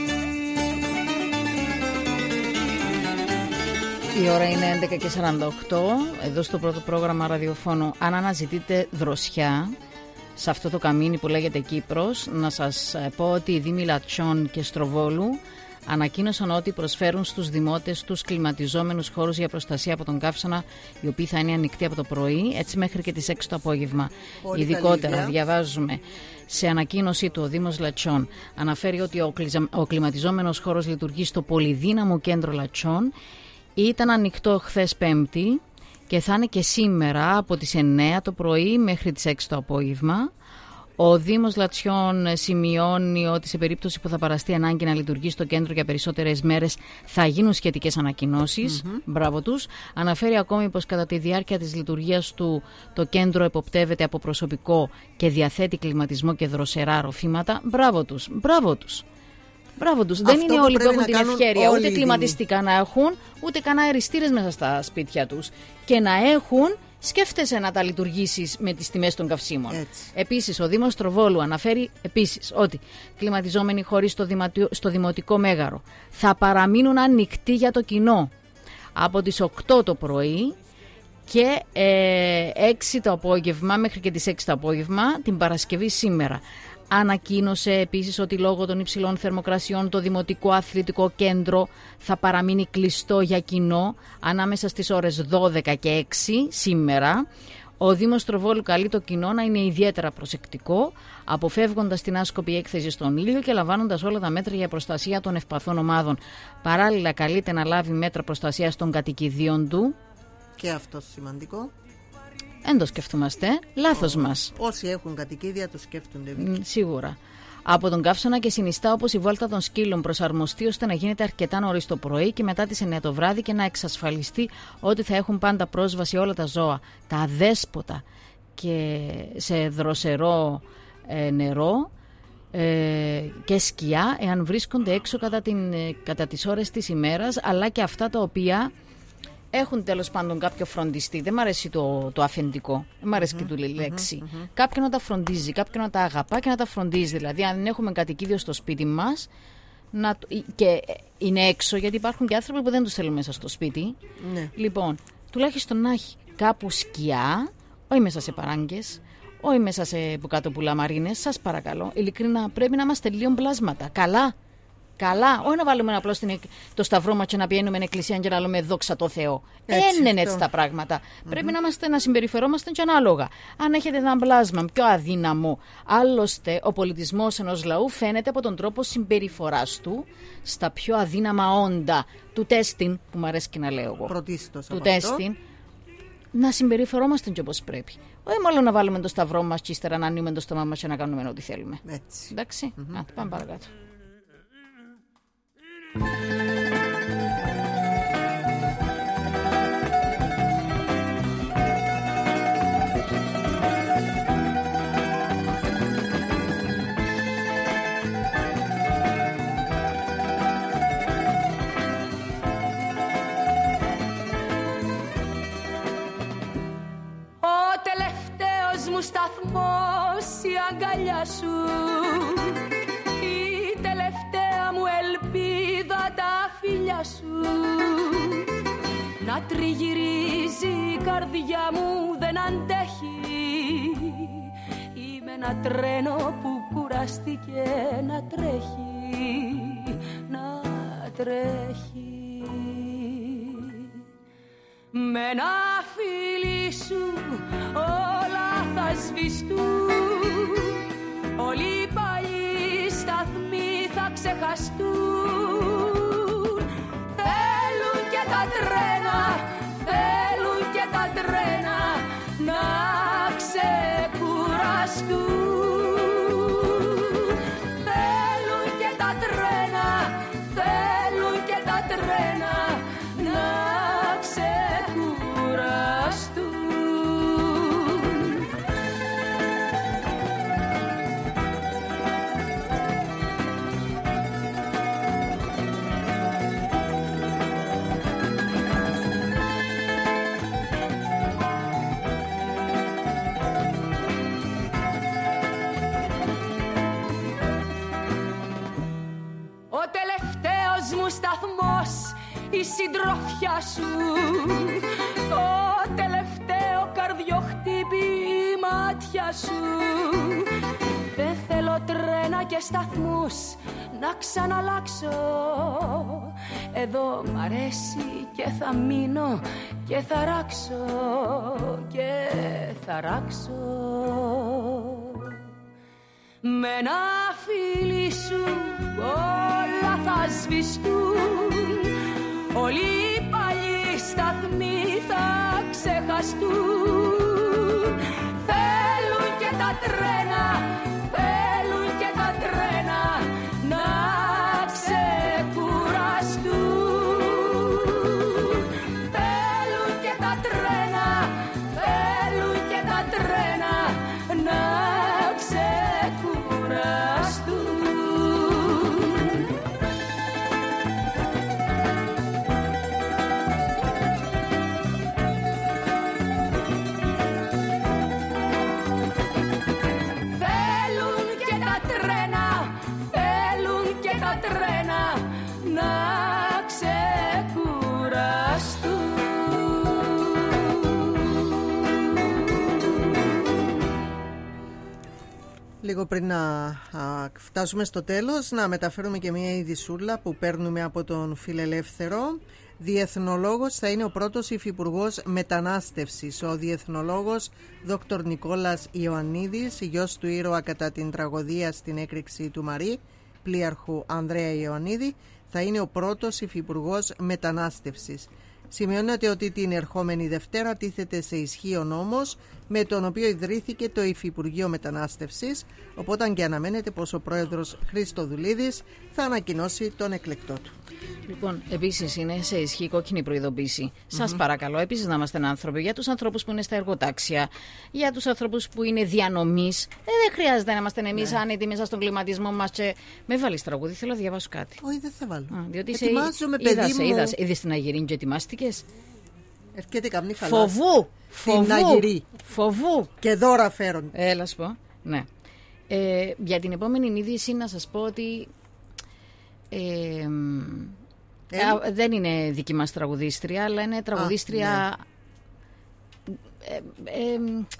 Η ώρα είναι έντεκα και σαράντα οκτώ. Εδώ στο πρώτο πρόγραμμα ραδιοφώνου, αν αναζητείτε δροσιά σε αυτό το καμίνι που λέγεται Κύπρος, να σας πω ότι οι Δήμοι Λατσιών και Στροβόλου ανακοίνωσαν ότι προσφέρουν στους δημότες τους κλιματιζόμενους χώρους για προστασία από τον καύσωνα, οι οποίοι θα είναι ανοιχτοί από το πρωί, έτσι μέχρι και τις έξι το απόγευμα. Πολύ ειδικότερα διαβάζουμε σε ανακοίνωσή του ο Δήμος Λατσιών, αναφέρει ότι ο, κλιζα... ο κλιματιζόμενος χώρος λειτουργεί στο πολυδύναμο κέντρο Λατσιών, ήταν ανοιχτό χθες Πέμπτη και θα είναι και σήμερα από τις εννέα το πρωί μέχρι τις έξι το απόγευμα. Ο Δήμος Λατσιών σημειώνει ότι σε περίπτωση που θα παραστεί ανάγκη να λειτουργεί στο κέντρο για περισσότερες μέρες θα γίνουν σχετικές ανακοινώσεις. Mm-hmm. Μπράβο τους. Αναφέρει ακόμη πως κατά τη διάρκεια της λειτουργίας του το κέντρο εποπτεύεται από προσωπικό και διαθέτει κλιματισμό και δροσερά ροφήματα. Μπράβο τους. Μπράβο τους. Μπράβο τους. Δεν είναι όλοι που έχουν την ευχέρεια ούτε κλιματιστικά να έχουν, ούτε καν αεριστήρες μέσα στα σπίτια τους. Και να έχουν, σκέφτεσαι να τα λειτουργήσεις με τις τιμές των καυσίμων. Επίσης, ο Δήμος Στροβόλου αναφέρει επίσης ότι κλιματιζόμενοι χώροι στο, στο Δημοτικό Μέγαρο θα παραμείνουν ανοιχτοί για το κοινό από τις οκτώ το πρωί και ε, έξι το απόγευμα μέχρι και τις έξι το απόγευμα την Παρασκευή σήμερα. Ανακοίνωσε επίσης ότι λόγω των υψηλών θερμοκρασιών το Δημοτικό Αθλητικό Κέντρο θα παραμείνει κλειστό για κοινό ανάμεσα στις ώρες δώδεκα και έξι σήμερα. Ο Δήμος Στροβόλου καλεί το κοινό να είναι ιδιαίτερα προσεκτικό, αποφεύγοντας την άσκοπη έκθεση στον ήλιο και λαμβάνοντας όλα τα μέτρα για προστασία των ευπαθών ομάδων. Παράλληλα καλείται να λάβει μέτρα προστασίας των κατοικιδίων του. Και αυτό σημαντικό. Δεν το σκεφτούμαστε, λάθος μας. Όσοι έχουν κατοικίδια το σκέφτονται. Βίκη. Σίγουρα. από τον καύσωνα και συνιστά όπως η βόλτα των σκύλων προσαρμοστεί ώστε να γίνεται αρκετά νωρίς το πρωί και μετά τις εννιά το βράδυ και να εξασφαλιστεί ότι θα έχουν πάντα πρόσβαση όλα τα ζώα, τα αδέσποτα και σε δροσερό ε, νερό ε, και σκιά εάν βρίσκονται έξω κατά, την, ε, κατά τις ώρες της ημέρας, αλλά και αυτά τα οποία έχουν τέλος πάντων κάποιο φροντιστή. Δεν μ' αρέσει το, το αφεντικό. Δεν μ' αρέσει mm-hmm, και του λέξη. Mm-hmm. Κάποιον να τα φροντίζει, κάποιον να τα αγαπά και να τα φροντίζει. Δηλαδή, αν έχουμε κατοικίδιο στο σπίτι μας να, και είναι έξω, γιατί υπάρχουν και άνθρωποι που δεν τους θέλουν μέσα στο σπίτι. Mm-hmm. Λοιπόν, τουλάχιστον να έχει κάπου σκιά, όχι μέσα σε παράγκες, όχι μέσα σε που κάτω πουλαμαρίνες. Σας παρακαλώ, ειλικρινά, πρέπει να είμαστε λίγο πλάσματα. Καλά. Καλά, όχι να βάλουμε απλώς το σταυρό μας και να πηγαίνουμε στην εκκλησία και να λέμε δόξα τω Θεώ. Δεν είναι έτσι τα πράγματα. Mm-hmm. Πρέπει να, είμαστε, να συμπεριφερόμαστε και ανάλογα. Αν έχετε ένα πλάσμα πιο αδύναμο, άλλωστε ο πολιτισμός ενός λαού φαίνεται από τον τρόπο συμπεριφοράς του στα πιο αδύναμα όντα του τέστην, που μου αρέσει και να λέω εγώ. Πρωτίστως του τέστην, να συμπεριφερόμαστε και όπως πρέπει. Όχι μόνο να βάλουμε το σταυρό μας και ύστερα να ανοίγουμε το στόμα μας και να κάνουμε ό,τι θέλουμε. Έτσι. Εντάξει, mm-hmm. Α, πάμε παρακάτω. Ο τελευταίος μου σταθμός, η αγκαλιά σου, η τελευταία μου ελπίδα, τα φιλιά σου. Να τριγυρίζει η καρδιά μου δεν αντέχει. Είμαι ένα τρένο που κουράστηκε να τρέχει, να τρέχει. Με ένα φίλι σου όλα θα σβηστούν, όλοι οι παλιοί σταθμοί θα ξεχαστούν. Θέλουν και τα τρένα, θέλουν και τα τρένα να ξεκουραστούν. Θέλουν και τα τρένα, θέλουν και τα τρένα να ξεκουραστούν. Ο τελευταίος μου σταθμός, η συντροφιά σου, το τελευταίο καρδιοχτύπη, η μάτια σου. Δεν θέλω τρένα και σταθμούς να ξαναλλάξω. Εδώ μ' αρέσει και θα μείνω και θα ράξω και θα ράξω. Με ένα φίλι σου όλα θα σβηστούν, όλοι οι παλιοί σταθμοί θα ξεχαστούν. Θέλουν και τα τρένα, θέλουν και τα τρένα να ξεκουραστούν. Θέλουν και τα τρένα, θέλουν και τα τρένα να ξεκουραστούν. Τρένα να ξεκουραστούν. Λίγο πριν να α, φτάσουμε στο τέλος, να μεταφέρουμε και μια ειδησούλα που παίρνουμε από τον Φιλελεύθερο. Διεθνολόγος θα είναι ο πρώτος υφυπουργός μετανάστευσης. Ο διεθνολόγος δόκτωρ Νικόλας Ιωαννίδης, γιος του ήρωα κατά την τραγωδία στην έκρηξη του Μαρί, πλοίαρχου Ανδρέα Ιωαννίδη, θα είναι ο πρώτος υφυπουργός μετανάστευσης. Σημειώνεται ότι την ερχόμενη Δευτέρα τίθεται σε ισχύ ο νόμος με τον οποίο ιδρύθηκε το Υφυπουργείο Μετανάστευσης, οπότε και αναμένεται πως ο πρόεδρος Χριστοδουλίδης θα ανακοινώσει τον εκλεκτό του. Λοιπόν, επίσης είναι σε ισχύ κόκκινη προειδοποίηση. Mm-hmm. Σας παρακαλώ επίσης να είμαστε άνθρωποι για τους ανθρώπους που είναι στα εργοτάξια, για τους ανθρώπους που είναι διανομής. Ε, δεν χρειάζεται να είμαστε εμείς ναι. άνετοι μέσα στον κλιματισμό μας και με βάλεις τραγούδι. Θέλω να διαβάσω κάτι. Όχι, δεν θα βάλω. Α, διότι ετοιμάζομαι, παιδί είδας, μου. Είδας, είδες την Αγυρίνη και ετοιμάστηκες. Έρχεται καμνή χαλά. Φοβού. Την Αγυρή. Φοβού. Και δώρα φέρον. Έλα σου πω. Ναι. Ε, για την επόμενη είδηση να σας πω ότι ε, ε, ε, δεν είναι δική μας τραγουδίστρια, αλλά είναι τραγουδίστρια Α, ναι. ε, ε,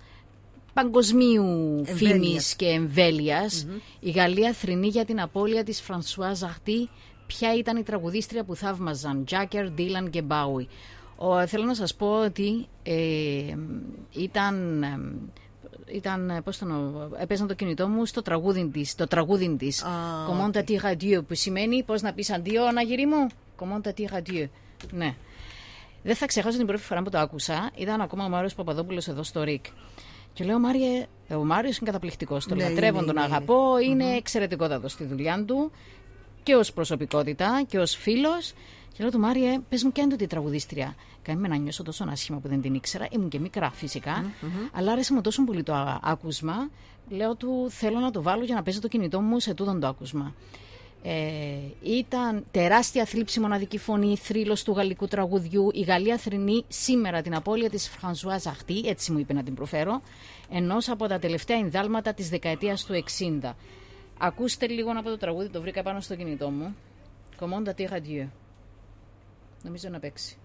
παγκοσμίου φήμης και εμβέλειας. Mm-hmm. Η Γαλλία θρηνεί για την απώλεια της Φρανσουάζ Αχτή. Ποια ήταν η τραγουδίστρια που θαύμαζαν Τζάκερ, Ντίλαν και Μπάουι. Ο, θέλω να σας πω ότι ε, ήταν, ε, ήταν πώς τον, έπαιζαν το κινητό μου στο τραγούδι της, το τραγούδι της ah, Comment t'as dit adieu, που σημαίνει πώς να πεις αντίο, Αναγυρί μου. Comment t'as dit adieu. Ναι. Δεν θα ξεχάσω την πρώτη φορά που το άκουσα. Ήταν ακόμα ο Μάριος Παπαδόπουλος εδώ στο ΡΙΚ. Και λέω, Μάριε, ο Μάριος είναι καταπληκτικός. Τον λατρεύω, ναι, τον ναι, αγαπώ. Ναι. Είναι mm-hmm. εξαιρετικότατος στη δουλειά του και ως προσωπικότητα και ως φίλος. Και λέω του Μάριε, πες μου και αν τη τραγουδίστρια. Κάνει να νιώσω τόσο άσχημα που δεν την ήξερα. Ήμουν και μικρά φυσικά. Mm-hmm. Αλλά άρεσε μου τόσο πολύ το άκουσμα. Λέω του, θέλω να το βάλω για να παίζει το κινητό μου σε τούτον το άκουσμα. Ε, ήταν τεράστια θλίψη, μοναδική φωνή, θρύλος του γαλλικού τραγουδιού. Η Γαλλία θρηνεί σήμερα την απώλεια της Φρανσουάζ Αχτή, έτσι μου είπε να την προφέρω, ενός από τα τελευταία ενδάλματα της δεκαετίας του εξήντα. Ακούστε λίγο από το τραγούδι, το βρήκα πάνω στο κινητό μου. Comment t'as dit adieu. Νομίζω να παίξει.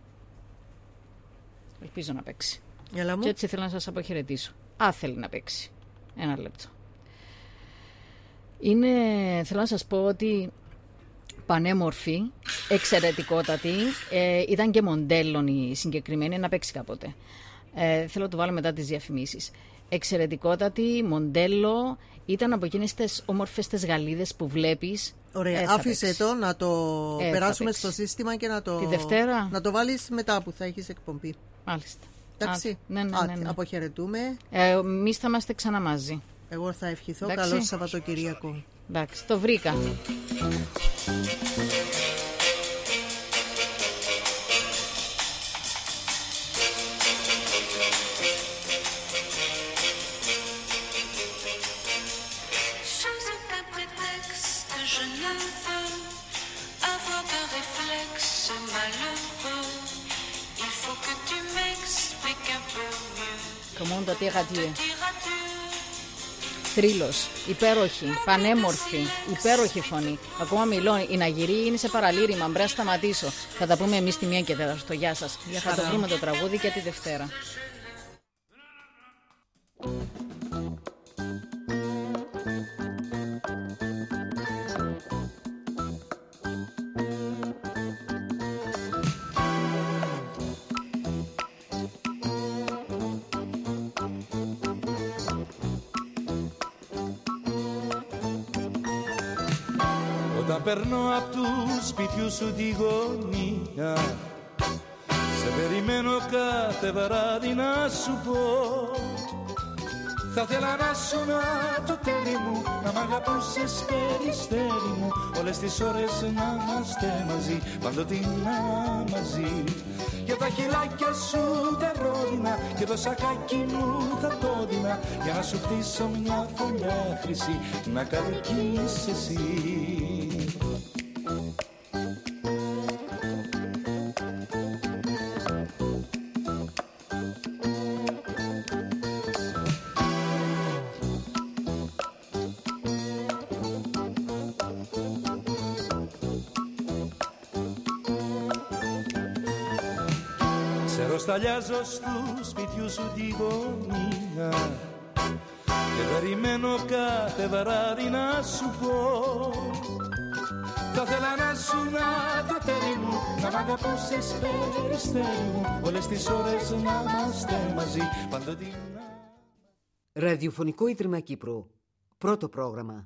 Ελπίζω να παίξει. Και έτσι θέλω να σας αποχαιρετήσω. Α, θέλει να παίξει. Ένα λεπτό. Είναι, θέλω να σας πω ότι πανέμορφη, εξαιρετικότατη, ε, ήταν και μοντέλον η συγκεκριμένη, να παίξει κάποτε. Ε, θέλω να το βάλω μετά τις διαφημίσεις. Εξαιρετικότατη, μοντέλο, ήταν από εκείνες τις όμορφες τις Γαλλίδες που βλέπεις. Ωραία, ε, άφησε παίξει. Το να το ε, περάσουμε στο σύστημα και να το, τη Δευτέρα. Να το βάλεις μετά που θα έχεις εκπομπή. Μάλιστα. Εντάξει, ναι, ναι, ναι, ναι. Αποχαιρετούμε. Ε, εμείς θα είμαστε ξανά μαζί. Εγώ θα ευχηθώ. Εντάξει. Καλό Σαββατοκυριακό. Εντάξει, το βρήκα. Comment t'as dit adieu. Θρύλος, υπέροχη, πανέμορφη, υπέροχη φωνή. Ακόμα μιλώ, η Ναγυρή είναι σε παραλήρημα, μπρε σταματήσω. Θα τα πούμε εμείς τη μία και τέταρτο. Γεια σας. Θα το βρούμε το τραγούδι και τη Δευτέρα. Όταν περνώ απ' του σπιτιού σου τη γωνία, σε περιμένω κάθε βράδυ να σου πω. Θα θέλα να σου να το τέλει μου, να μ' αγαπούσες περιστέρι μου, όλες τις ώρες να είμαστε μαζί, παντοτινά μαζί. Και τα χειλάκια σου τα ρόδινα και το σακάκι μου θα το δίνα, για να σου χτίσω μια φωλιά χρυσή, να κατοικείς εσύ. Σταλιάζω στου σπιτιού σου τη γωνία και περιμένω κάθε βράδυ να σου πω. Θα θέλα να σου να το τέρι μου, να μ' αγαπούσες περιστέρι μου, όλες τις ώρες να είμαστε μαζί, παντοτινά. Ραδιοφωνικό Ίδρυμα Κύπρου. Πρώτο πρόγραμμα.